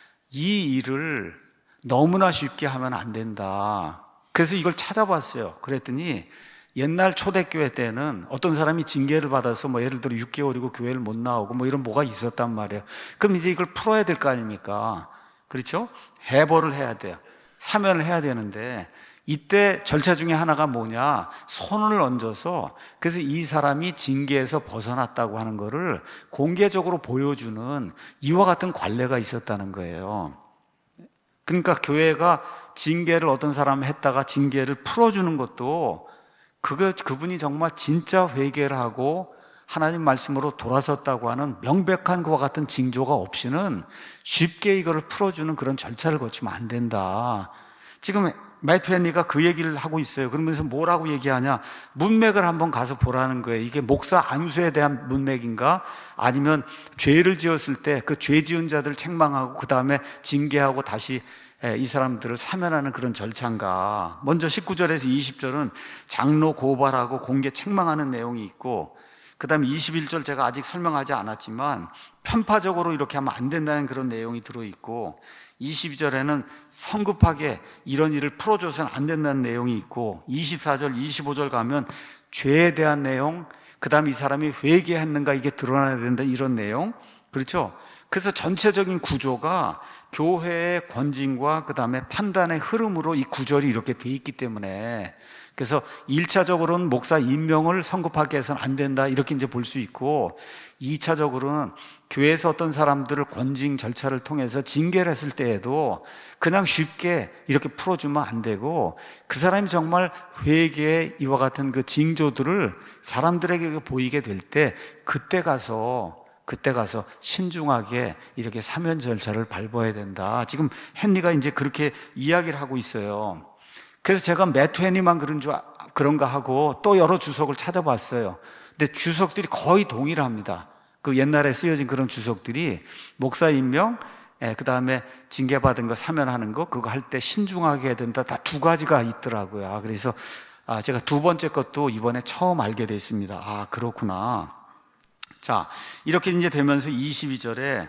이 일을 너무나 쉽게 하면 안 된다. 그래서 이걸 찾아봤어요. 그랬더니 옛날 초대교회 때는 어떤 사람이 징계를 받아서 예를 들어 6개월이고 교회를 못 나오고 이런 뭐가 있었단 말이에요. 그럼 이제 이걸 풀어야 될 거 아닙니까? 그렇죠? 해벌을 해야 돼요. 사면을 해야 되는데, 이때 절차 중에 하나가 뭐냐? 손을 얹어서, 그래서 이 사람이 징계에서 벗어났다고 하는 거를 공개적으로 보여주는 이와 같은 관례가 있었다는 거예요. 그러니까 교회가 징계를 어떤 사람 했다가 징계를 풀어주는 것도 그분이 정말 진짜 회개를 하고 하나님 말씀으로 돌아섰다고 하는 명백한 그와 같은 징조가 없이는 쉽게 이거를 풀어주는 그런 절차를 거치면 안 된다. 지금 매튜 헨리가 그 얘기를 하고 있어요. 그러면서 뭐라고 얘기하냐? 문맥을 한번 가서 보라는 거예요. 이게 목사 안수에 대한 문맥인가? 아니면 죄를 지었을 때 그 죄 지은 자들을 책망하고 그 다음에 징계하고 다시 이 사람들을 사면하는 그런 절차인가? 먼저 19절에서 20절은 장로 고발하고 공개 책망하는 내용이 있고, 그 다음에 21절 제가 아직 설명하지 않았지만 편파적으로 이렇게 하면 안 된다는 그런 내용이 들어있고, 22절에는 성급하게 이런 일을 풀어줘서는 안 된다는 내용이 있고, 24절, 25절 가면 죄에 대한 내용, 그 다음에 이 사람이 회개했는가 이게 드러나야 된다, 이런 내용. 그렇죠? 그래서 전체적인 구조가 교회의 권징과 그 다음에 판단의 흐름으로 이 구절이 이렇게 돼 있기 때문에, 그래서 1차적으로는 목사 임명을 성급하게 해서는 안 된다, 이렇게 이제 볼 수 있고, 2차적으로는 교회에서 어떤 사람들을 권징 절차를 통해서 징계를 했을 때에도 그냥 쉽게 이렇게 풀어주면 안 되고, 그 사람이 정말 회개의 이와 같은 그 징조들을 사람들에게 보이게 될 때 그때 가서 신중하게 이렇게 사면 절차를 밟아야 된다. 지금 헨리가 이제 그렇게 이야기를 하고 있어요. 그래서 제가 매튜 헨리만 그런가 하고 또 여러 주석을 찾아봤어요. 근데 주석들이 거의 동일합니다. 그 옛날에 쓰여진 그런 주석들이 목사 임명, 그 다음에 징계받은 거 사면하는 거, 그거 할 때 신중하게 해야 된다. 다 두 가지가 있더라고요. 그래서 제가 두 번째 것도 이번에 처음 알게 됐습니다. 아, 그렇구나. 자, 이렇게 이제 되면서 22절에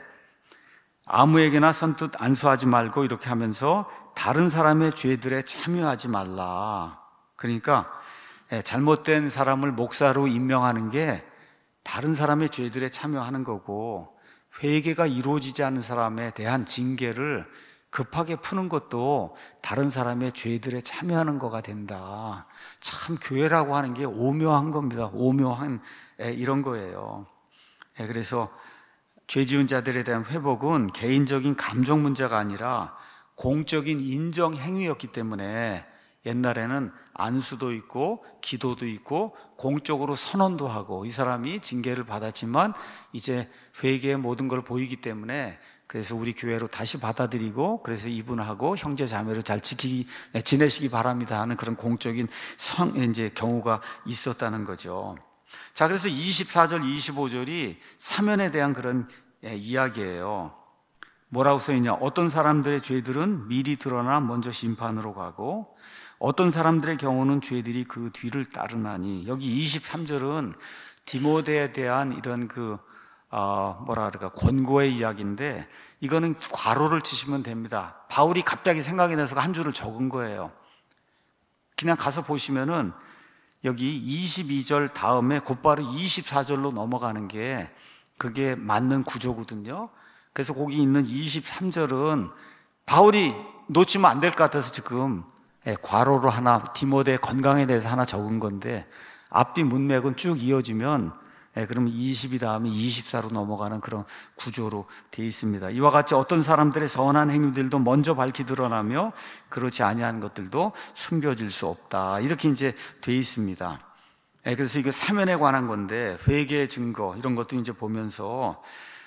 아무에게나 선뜻 안수하지 말고 이렇게 하면서 다른 사람의 죄들에 참여하지 말라. 그러니까 잘못된 사람을 목사로 임명하는 게 다른 사람의 죄들에 참여하는 거고, 회개가 이루어지지 않는 사람에 대한 징계를 급하게 푸는 것도 다른 사람의 죄들에 참여하는 거가 된다. 참 교회라고 하는 게 오묘한 겁니다. 오묘한 이런 거예요. 그래서 죄 지은 자들에 대한 회복은 개인적인 감정 문제가 아니라 공적인 인정 행위였기 때문에 옛날에는 안수도 있고 기도도 있고 공적으로 선언도 하고, 이 사람이 징계를 받았지만 이제 회개의 모든 걸 보이기 때문에 그래서 우리 교회로 다시 받아들이고 그래서 이분하고 형제 자매로 잘 지내시기 바랍니다 하는 그런 공적인 이제 경우가 있었다는 거죠. 자, 그래서 24절, 25절이 사면에 대한 그런 이야기예요. 뭐라고 써있냐? 어떤 사람들의 죄들은 미리 드러나 먼저 심판으로 가고 어떤 사람들의 경우는 죄들이 그 뒤를 따르나니. 여기 23절은 디모데에 대한 이런 권고의 이야기인데 이거는 괄호를 치시면 됩니다. 바울이 갑자기 생각이 나서 한 줄을 적은 거예요. 그냥 가서 보시면은 여기 22절 다음에 곧바로 24절로 넘어가는 게 그게 맞는 구조거든요. 그래서 거기 있는 23절은 바울이 놓치면 안 될 것 같아서 지금 괄호로 하나 디모데의 건강에 대해서 하나 적은 건데 앞뒤 문맥은 쭉 이어지면 그러면 20이 다음에 24로 넘어가는 그런 구조로 되어 있습니다. 이와 같이 어떤 사람들의 선한 행위들도 먼저 밝히 드러나며 그렇지 아니한 것들도 숨겨질 수 없다. 이렇게 이제 되어 있습니다. 그래서 이거 사면에 관한 건데 회개의 증거 이런 것도 이제 보면서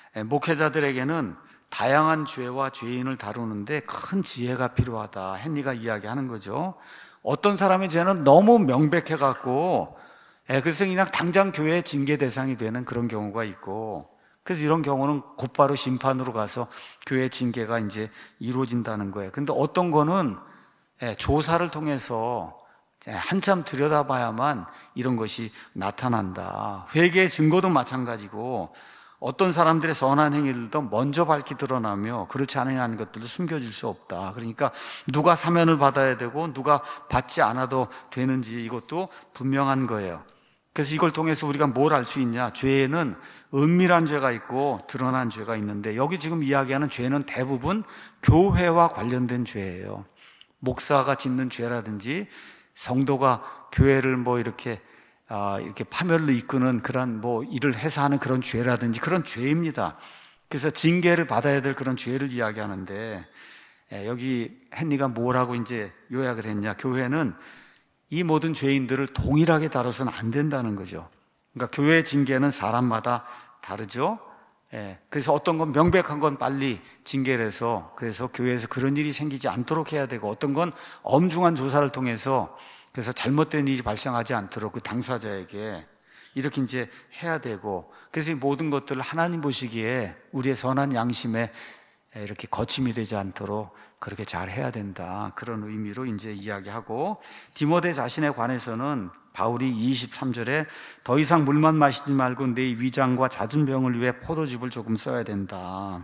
목회자들에게는 다양한 죄와 죄인을 다루는데 큰 지혜가 필요하다. 헨리가 이야기하는 거죠. 어떤 사람의 죄는 너무 명백해 갖고 그래서 그냥 당장 교회의 징계 대상이 되는 그런 경우가 있고, 그래서 이런 경우는 곧바로 심판으로 가서 교회 징계가 이제 이루어진다는 거예요. 근데 어떤 거는 조사를 통해서 한참 들여다봐야만 이런 것이 나타난다. 회개의 증거도 마찬가지고 어떤 사람들의 선한 행위들도 먼저 밝히 드러나며 그렇지 않은 것들도 숨겨질 수 없다. 그러니까 누가 사면을 받아야 되고 누가 받지 않아도 되는지 이것도 분명한 거예요. 그래서 이걸 통해서 우리가 뭘 알 수 있냐? 죄에는 은밀한 죄가 있고 드러난 죄가 있는데 여기 지금 이야기하는 죄는 대부분 교회와 관련된 죄예요. 목사가 짓는 죄라든지 성도가 교회를 이렇게 파멸로 이끄는 그런 일을 해서 하는 그런 죄라든지 그런 죄입니다. 그래서 징계를 받아야 될 그런 죄를 이야기하는데 여기 헨리가 뭐라고 이제 요약을 했냐? 교회는 이 모든 죄인들을 동일하게 다뤄서는 안 된다는 거죠. 그러니까 교회의 징계는 사람마다 다르죠. 그래서 어떤 건 명백한 건 빨리 징계를 해서 그래서 교회에서 그런 일이 생기지 않도록 해야 되고 어떤 건 엄중한 조사를 통해서 그래서 잘못된 일이 발생하지 않도록 그 당사자에게 이렇게 이제 해야 되고 그래서 이 모든 것들을 하나님 보시기에 우리의 선한 양심에 이렇게 거침이 되지 않도록 그렇게 잘 해야 된다. 그런 의미로 이제 이야기하고 디모데 자신에 관해서는 바울이 23절에 더 이상 물만 마시지 말고 내 위장과 잦은 병을 위해 포도즙을 조금 써야 된다.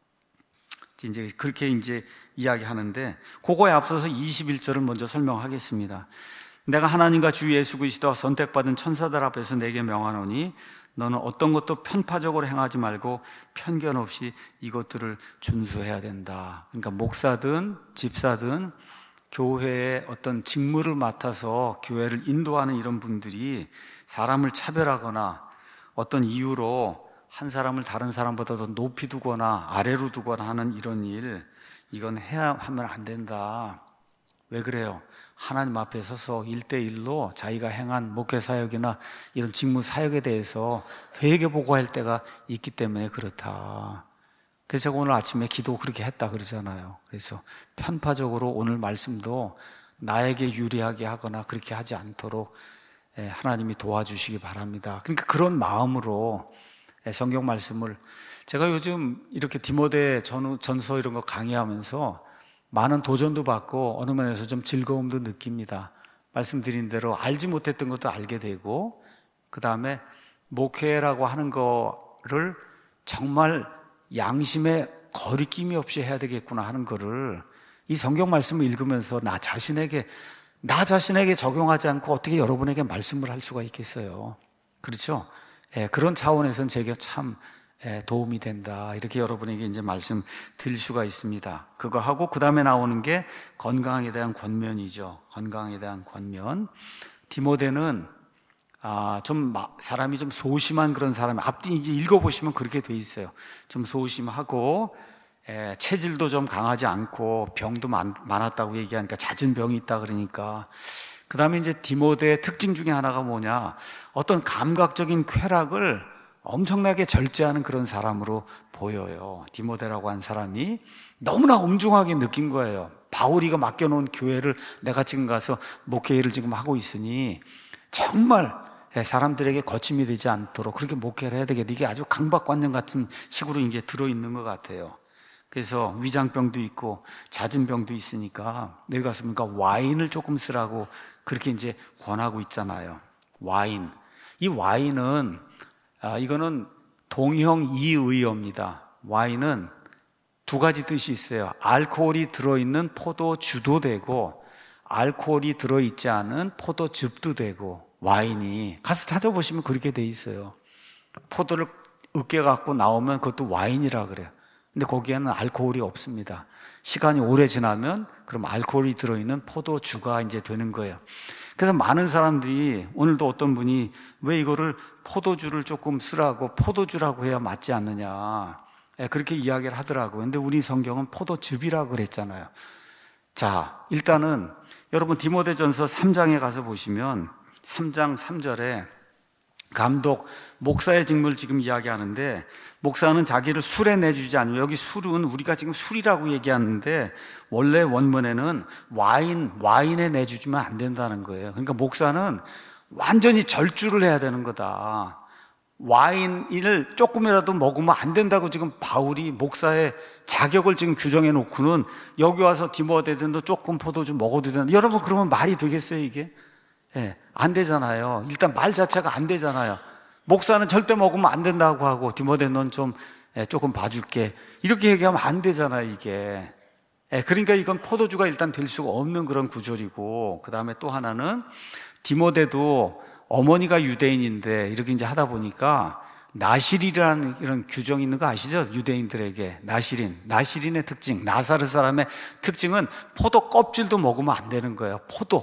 이제 그렇게 이제 이야기하는데 그거에 앞서서 21절을 먼저 설명하겠습니다. 내가 하나님과 주 예수 그리스도와 선택받은 천사들 앞에서 내게 명하노니 너는 어떤 것도 편파적으로 행하지 말고 편견 없이 이것들을 준수해야 된다. 그러니까 목사든 집사든 교회의 어떤 직무를 맡아서 교회를 인도하는 이런 분들이 사람을 차별하거나 어떤 이유로 한 사람을 다른 사람보다 더 높이 두거나 아래로 두거나 하는 이런 일, 이건 하면 안 된다. 왜 그래요? 하나님 앞에 서서 1대1로 자기가 행한 목회 사역이나 이런 직무 사역에 대해서 회개 보고할 때가 있기 때문에 그렇다. 그래서 제가 오늘 아침에 기도 그렇게 했다 그러잖아요. 그래서 편파적으로 오늘 말씀도 나에게 유리하게 하거나 그렇게 하지 않도록 하나님이 도와주시기 바랍니다. 그러니까 그런 마음으로 성경 말씀을 제가 요즘 이렇게 디모데 전서 이런 거 강의하면서 많은 도전도 받고 어느 면에서 좀 즐거움도 느낍니다. 말씀드린 대로 알지 못했던 것도 알게 되고 그 다음에 목회라고 하는 거를 정말 양심에 거리낌이 없이 해야 되겠구나 하는 거를 이 성경 말씀을 읽으면서 나 자신에게 적용하지 않고 어떻게 여러분에게 말씀을 할 수가 있겠어요. 그렇죠? 그런 차원에서는 제게 참 도움이 된다. 이렇게 여러분에게 이제 말씀 드릴 수가 있습니다. 그거 하고 그 다음에 나오는 게 건강에 대한 권면이죠. 건강에 대한 권면. 디모데는 사람이 좀 소심한 그런 사람, 앞뒤 이제 읽어보시면 그렇게 돼 있어요. 좀 소심하고 체질도 좀 강하지 않고 병도 많았다고 얘기하니까 잦은 병이 있다 그러니까. 그 다음에 이제 디모데의 특징 중에 하나가 뭐냐? 어떤 감각적인 쾌락을 엄청나게 절제하는 그런 사람으로 보여요. 디모데라고 한 사람이 너무나 엄중하게 느낀 거예요. 바울이가 맡겨놓은 교회를 내가 지금 가서 목회를 지금 하고 있으니 정말 사람들에게 거침이 되지 않도록 그렇게 목회를 해야 되겠다. 이게 아주 강박관념 같은 식으로 이제 들어있는 것 같아요. 그래서 위장병도 있고 잦은 병도 있으니까 내가 가서 보니까 와인을 조금 쓰라고 그렇게 이제 권하고 있잖아요. 와인. 이 와인은 이거는 동형 이의어입니다. 와인은 두 가지 뜻이 있어요. 알코올이 들어있는 포도주도 되고 알코올이 들어있지 않은 포도즙도 되고 와인이 가서 찾아보시면 그렇게 돼 있어요. 포도를 으깨 갖고 나오면 그것도 와인이라 그래요. 근데 거기에는 알코올이 없습니다. 시간이 오래 지나면 그럼 알코올이 들어있는 포도주가 이제 되는 거예요. 그래서 많은 사람들이 오늘도 어떤 분이 왜 이거를 포도주를 조금 쓰라고 포도주라고 해야 맞지 않느냐 그렇게 이야기를 하더라고요. 근데 우리 성경은 포도즙이라고 그랬잖아요. 자, 일단은 여러분 디모데전서 3장에 가서 보시면 3장 3절에 감독, 목사의 직무를 지금 이야기하는데 목사는 자기를 술에 내주지 않으면 여기 술은 우리가 지금 술이라고 얘기하는데 원래 원문에는 와인에 내주지면 안 된다는 거예요. 그러니까 목사는 완전히 절주를 해야 되는 거다. 와인을 조금이라도 먹으면 안 된다고 지금 바울이 목사의 자격을 지금 규정해 놓고는 여기 와서 디모데도 조금 포도주 먹어도 된다. 여러분 그러면 말이 되겠어요 이게? 안 되잖아요. 일단 말 자체가 안 되잖아요. 목사는 절대 먹으면 안 된다고 하고 디모데 넌 좀 조금 봐줄게 이렇게 얘기하면 안 되잖아요 이게. 그러니까 이건 포도주가 일단 될 수가 없는 그런 구절이고, 그 다음에 또 하나는 디모데도 어머니가 유대인인데 이렇게 이제 하다 보니까 나실이라는 이런 규정이 있는 거 아시죠? 유대인들에게 나실인의 특징, 나사르 사람의 특징은 포도 껍질도 먹으면 안 되는 거예요.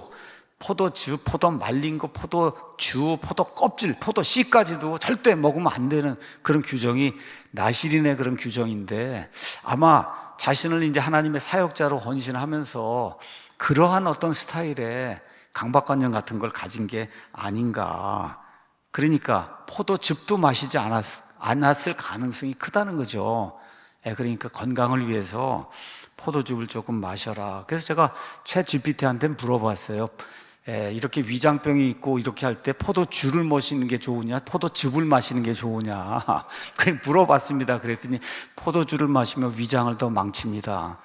포도주, 포도 말린 거, 포도주, 포도 껍질, 포도 씨까지도 절대 먹으면 안 되는 그런 규정이 나실인의 그런 규정인데, 아마 자신을 이제 하나님의 사역자로 헌신하면서 그러한 어떤 스타일의 강박관념 같은 걸 가진 게 아닌가. 그러니까 포도즙도 마시지 않았을 가능성이 크다는 거죠. 그러니까 건강을 위해서 포도즙을 조금 마셔라. 그래서 제가 챗GPT한테 물어봤어요. 이렇게 위장병이 있고 이렇게 할 때 포도주를 마시는 게 좋으냐, 포도즙을 마시는 게 좋으냐. 그냥 물어봤습니다. 그랬더니 포도주를 마시면 위장을 더 망칩니다.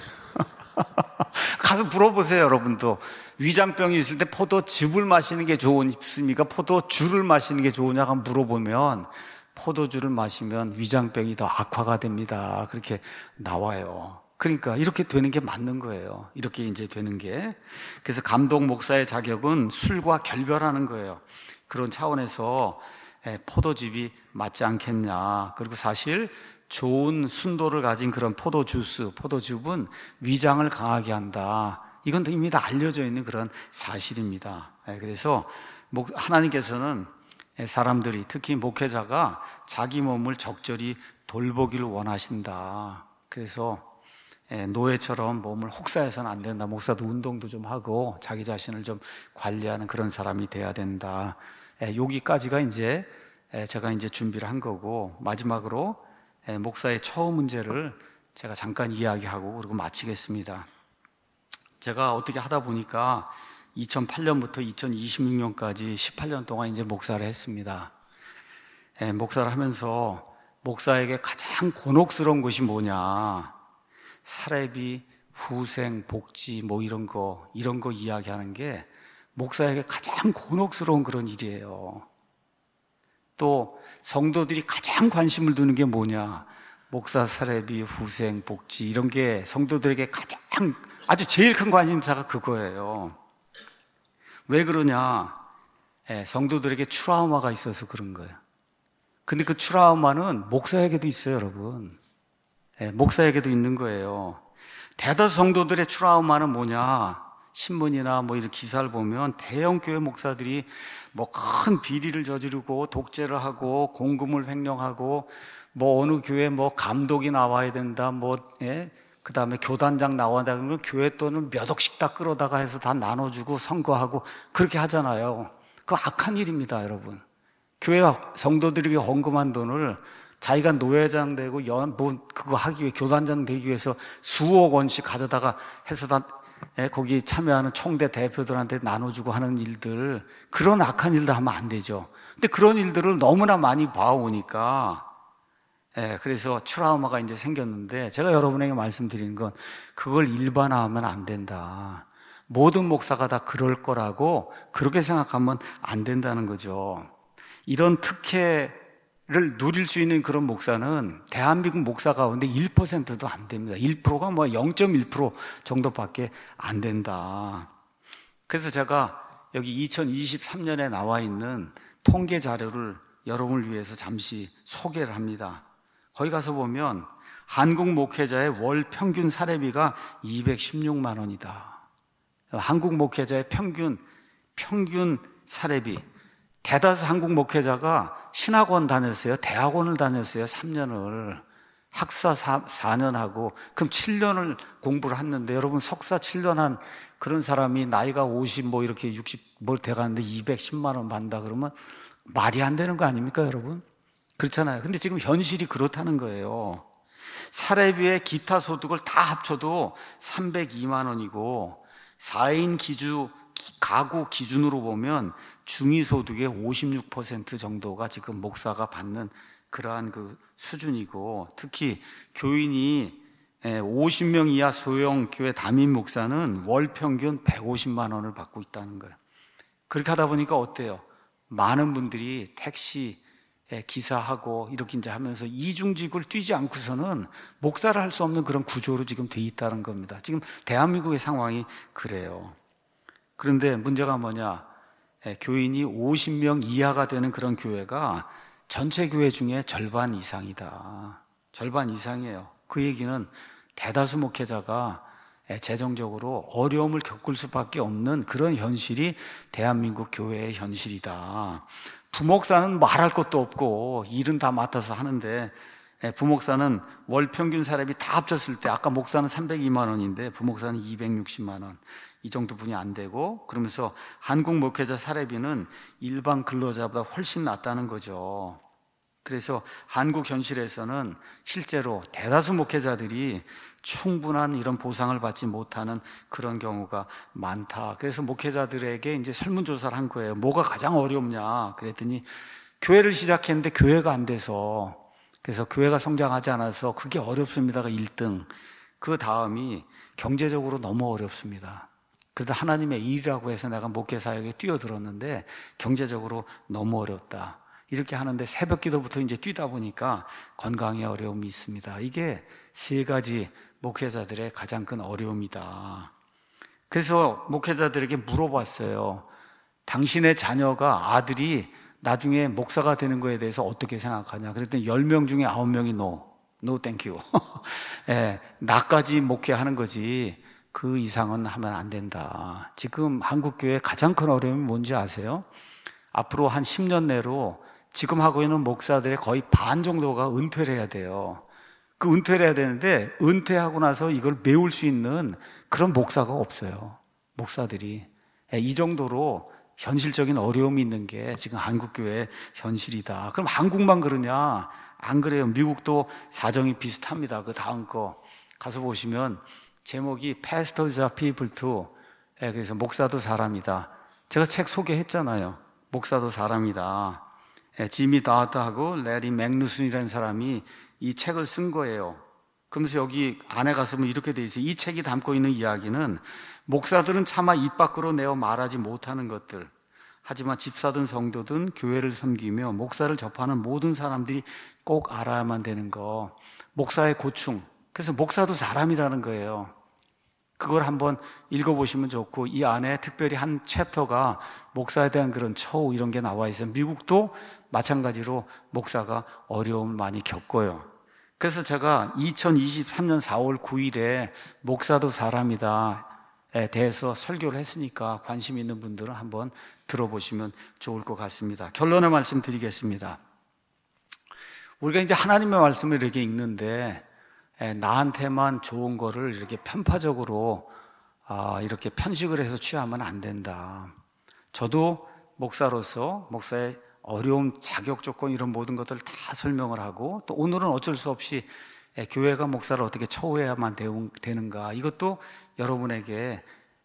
가서 물어보세요, 여러분도. 위장병이 있을 때 포도즙을 마시는 게 좋습니까? 포도주를 마시는 게 좋으냐고 물어보면 포도주를 마시면 위장병이 더 악화가 됩니다. 그렇게 나와요. 그러니까 이렇게 되는 게 맞는 거예요. 이렇게 이제 되는 게. 그래서 감독 목사의 자격은 술과 결별하는 거예요. 그런 차원에서 포도즙이 맞지 않겠냐. 그리고 사실 좋은 순도를 가진 그런 포도즙은 위장을 강하게 한다. 이건 이미 다 알려져 있는 그런 사실입니다. 그래서 하나님께서는 사람들이, 특히 목회자가 자기 몸을 적절히 돌보기를 원하신다. 그래서 노예처럼 몸을 혹사해서는 안 된다. 목사도 운동도 좀 하고 자기 자신을 좀 관리하는 그런 사람이 돼야 된다. 여기까지가 이제 제가 이제 준비를 한 거고, 마지막으로 목사의 처우 문제를 제가 잠깐 이야기하고 그리고 마치겠습니다. 제가 어떻게 하다 보니까 2008년부터 2026년까지 18년 동안 이제 목사를 했습니다. 목사를 하면서 목사에게 가장 곤혹스러운 것이 뭐냐? 사례비, 후생, 복지 뭐 이런 거 이야기하는 게 목사에게 가장 곤혹스러운 그런 일이에요. 또 성도들이 가장 관심을 두는 게 뭐냐? 목사 사례비, 후생, 복지 이런 게 성도들에게 가장 아주 제일 큰 관심사가 그거예요. 왜 그러냐? 성도들에게 트라우마가 있어서 그런 거예요. 근데 그 트라우마는 목사에게도 있어요, 여러분. 목사에게도 있는 거예요. 대다수 성도들의 트라우마는 뭐냐? 신문이나 뭐 이런 기사를 보면 대형 교회 목사들이 뭐 큰 비리를 저지르고 독재를 하고 공금을 횡령하고 뭐 어느 교회 뭐 감독이 나와야 된다, 그 다음에 교단장 나와야 된다, 그러면 교회 돈을 몇 억씩 다 끌어다가 해서 다 나눠주고 선거하고 그렇게 하잖아요. 그거 악한 일입니다, 여러분. 교회 성도들에게 헌금한 돈을 자기가 노회장 되고 그거 하기 위해 교단장 되기 위해서 수억 원씩 가져다가 해서 다 거기 참여하는 총대 대표들한테 나눠주고 하는 일들, 그런 악한 일들 하면 안 되죠. 근데 그런 일들을 너무나 많이 봐오니까 그래서 트라우마가 이제 생겼는데, 제가 여러분에게 말씀드리는 건 그걸 일반화하면 안 된다. 모든 목사가 다 그럴 거라고 그렇게 생각하면 안 된다는 거죠. 이런 특혜를 누릴 수 있는 그런 목사는 대한민국 목사 가운데 1%도 안 됩니다. 1%가 뭐 0.1% 정도밖에 안 된다. 그래서 제가 여기 2023년에 나와 있는 통계 자료를 여러분을 위해서 잠시 소개를 합니다. 거기 가서 보면 한국 목회자의 월 평균 사례비가 216만 원이다. 한국 목회자의 평균 사례비. 대다수 한국 목회자가 신학원 다녔어요. 대학원을 다녔어요. 3년을. 학사 4년 하고, 그럼 7년을 공부를 했는데, 여러분 석사 7년 한 그런 사람이 나이가 50 뭐 이렇게 60 뭘 돼가는데 210만 원 받는다 그러면 말이 안 되는 거 아닙니까, 여러분? 그렇잖아요. 근데 지금 현실이 그렇다는 거예요. 사례비에 기타 소득을 다 합쳐도 302만 원이고, 4인 가구 기준으로 보면 중위소득의 56% 정도가 지금 목사가 받는 그러한 그 수준이고, 특히 교인이 50명 이하 소형 교회 담임 목사는 월 평균 150만 원을 받고 있다는 거예요. 그렇게 하다 보니까 어때요? 많은 분들이 택시 기사하고 이렇게 이제 하면서 이중직을 뛰지 않고서는 목사를 할 수 없는 그런 구조로 지금 돼 있다는 겁니다. 지금 대한민국의 상황이 그래요. 그런데 문제가 뭐냐? 교인이 50명 이하가 되는 그런 교회가 전체 교회 중에 절반 이상이다. 절반 이상이에요. 그 얘기는 대다수 목회자가 재정적으로 어려움을 겪을 수밖에 없는 그런 현실이 대한민국 교회의 현실이다. 부목사는 말할 것도 없고 일은 다 맡아서 하는데, 부목사는 월 평균 사례비 다 합쳤을 때 아까 목사는 302만 원인데 부목사는 260만 원, 이 정도 분이 안 되고, 그러면서 한국 목회자 사례비는 일반 근로자보다 훨씬 낮다는 거죠. 그래서 한국 현실에서는 실제로 대다수 목회자들이 충분한 이런 보상을 받지 못하는 그런 경우가 많다. 그래서 목회자들에게 이제 설문조사를 한 거예요. 뭐가 가장 어렵냐 그랬더니 교회를 시작했는데 교회가 안 돼서, 그래서 교회가 성장하지 않아서 그게 어렵습니다가 1등. 그 다음이 경제적으로 너무 어렵습니다. 그래도 하나님의 일이라고 해서 내가 목회 사역에 뛰어들었는데 경제적으로 너무 어렵다. 이렇게 하는데 새벽 기도부터 이제 뛰다 보니까 건강에 어려움이 있습니다. 이게 세 가지 목회자들의 가장 큰 어려움이다. 그래서 목회자들에게 물어봤어요. 당신의 자녀가, 아들이 나중에 목사가 되는 거에 대해서 어떻게 생각하냐. 그랬더니 10명 중에 9명이 no thank you. 나까지 목회하는 거지 그 이상은 하면 안 된다. 지금 한국교회의 가장 큰 어려움이 뭔지 아세요? 앞으로 한 10년 내로 지금 하고 있는 목사들의 거의 반 정도가 은퇴를 해야 돼요. 그 은퇴를 해야 되는데 은퇴하고 나서 이걸 메울 수 있는 그런 목사가 없어요. 목사들이. 이 정도로 현실적인 어려움이 있는 게 지금 한국교회의 현실이다. 그럼 한국만 그러냐? 안 그래요. 미국도 사정이 비슷합니다. 그 다음 거 가서 보시면 제목이 Pastors are people too. 그래서 목사도 사람이다. 제가 책 소개했잖아요. 목사도 사람이다. 지미 다하트하고 레리 맥누슨이라는 사람이 이 책을 쓴 거예요. 그러면서 여기 안에 가서 이렇게 돼 있어요. 이 책이 담고 있는 이야기는 목사들은 차마 입 밖으로 내어 말하지 못하는 것들, 하지만 집사든 성도든 교회를 섬기며 목사를 접하는 모든 사람들이 꼭 알아야만 되는 거, 목사의 고충. 그래서 목사도 사람이라는 거예요. 그걸 한번 읽어보시면 좋고, 이 안에 특별히 한 챕터가 목사에 대한 그런 처우 이런 게 나와 있어요. 미국도 마찬가지로 목사가 어려움을 많이 겪어요. 그래서 제가 2023년 4월 9일에 목사도 사람이다에 대해서 설교를 했으니까 관심 있는 분들은 한번 들어보시면 좋을 것 같습니다. 결론의 말씀 드리겠습니다. 우리가 이제 하나님의 말씀을 이렇게 읽는데 나한테만 좋은 거를 이렇게 편파적으로 이렇게 편식을 해서 취하면 안 된다. 저도 목사로서 목사의 어려움, 자격 조건 이런 모든 것들을 다 설명을 하고, 또 오늘은 어쩔 수 없이 교회가 목사를 어떻게 처우해야만 되는가, 이것도 여러분에게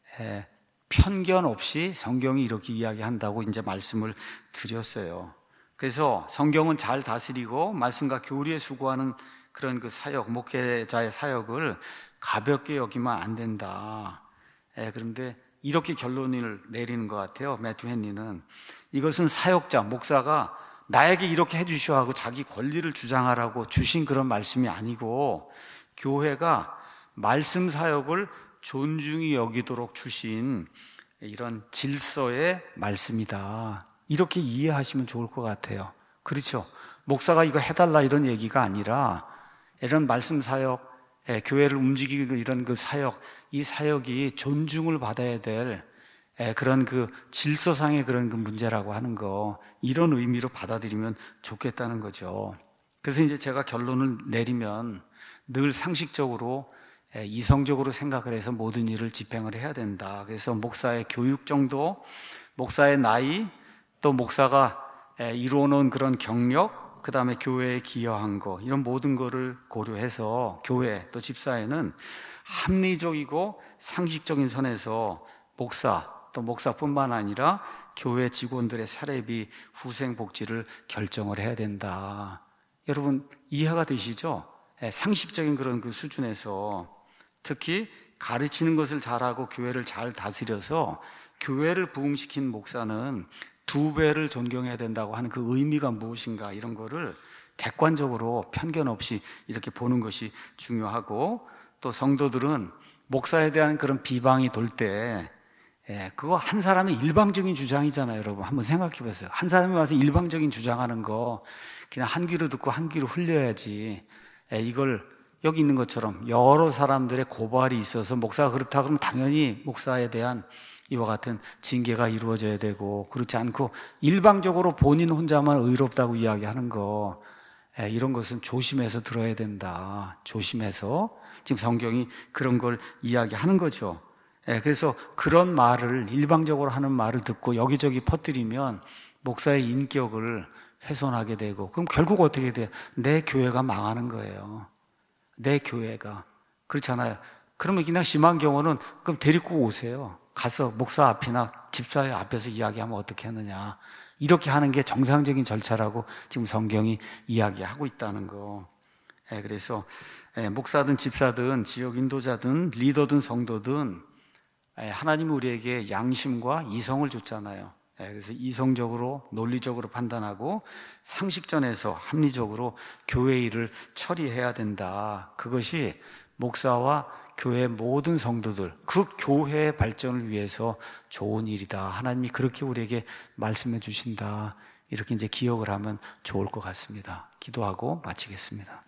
편견 없이 성경이 이렇게 이야기한다고 이제 말씀을 드렸어요. 그래서 성경은 잘 다스리고 말씀과 교리에 수고하는 그런 그 사역, 목회자의 사역을 가볍게 여기면 안 된다. 그런데 이렇게 결론을 내리는 것 같아요. 매튜 헨리는 이것은 사역자, 목사가 나에게 이렇게 해주시오 하고 자기 권리를 주장하라고 주신 그런 말씀이 아니고, 교회가 말씀 사역을 존중히 여기도록 주신 이런 질서의 말씀이다. 이렇게 이해하시면 좋을 것 같아요. 그렇죠? 목사가 이거 해달라 이런 얘기가 아니라, 이런 말씀 사역, 교회를 움직이는 이런 그 사역, 이 사역이 존중을 받아야 될 그런 그 질서상의 그런 그 문제라고 하는 거, 이런 의미로 받아들이면 좋겠다는 거죠. 그래서 이제 제가 결론을 내리면 늘 상식적으로 이성적으로 생각을 해서 모든 일을 집행을 해야 된다. 그래서 목사의 교육 정도, 목사의 나이, 또 목사가 이루어놓은 그런 경력, 그 다음에 교회에 기여한 거, 이런 모든 거를 고려해서 교회 또 집사에는 합리적이고 상식적인 선에서 목사, 또 목사뿐만 아니라 교회 직원들의 사례비, 후생복지를 결정을 해야 된다. 여러분 이해가 되시죠? 상식적인 그런 그 수준에서, 특히 가르치는 것을 잘하고 교회를 잘 다스려서 교회를 부흥시킨 목사는 2배를 존경해야 된다고 하는 그 의미가 무엇인가, 이런 거를 객관적으로 편견 없이 이렇게 보는 것이 중요하고, 또 성도들은 목사에 대한 그런 비방이 돌 때 그거 한 사람의 일방적인 주장이잖아요. 여러분 한번 생각해 보세요. 한 사람이 와서 일방적인 주장하는 거 그냥 한 귀로 듣고 한 귀로 흘려야지, 이걸 여기 있는 것처럼 여러 사람들의 고발이 있어서 목사가 그렇다 그러면 당연히 목사에 대한 이와 같은 징계가 이루어져야 되고, 그렇지 않고 일방적으로 본인 혼자만 의롭다고 이야기하는 거, 이런 것은 조심해서 들어야 된다. 조심해서. 지금 성경이 그런 걸 이야기하는 거죠. 그래서 그런 말을, 일방적으로 하는 말을 듣고 여기저기 퍼뜨리면 목사의 인격을 훼손하게 되고, 그럼 결국 어떻게 돼요? 내 교회가 망하는 거예요. 내 교회가. 그렇잖아요. 그러면 그냥 심한 경우는 그럼 데리고 오세요. 가서 목사 앞이나 집사의 앞에서 이야기하면 어떻게 하느냐. 이렇게 하는 게 정상적인 절차라고 지금 성경이 이야기하고 있다는 거. 그래서 목사든 집사든 지역 인도자든 리더든 성도든 하나님이 우리에게 양심과 이성을 줬잖아요. 그래서 이성적으로 논리적으로 판단하고 상식전에서 합리적으로 교회 일을 처리해야 된다. 그것이 목사와 교회 모든 성도들, 그 교회의 발전을 위해서 좋은 일이다. 하나님이 그렇게 우리에게 말씀해 주신다. 이렇게 이제 기억을 하면 좋을 것 같습니다. 기도하고 마치겠습니다.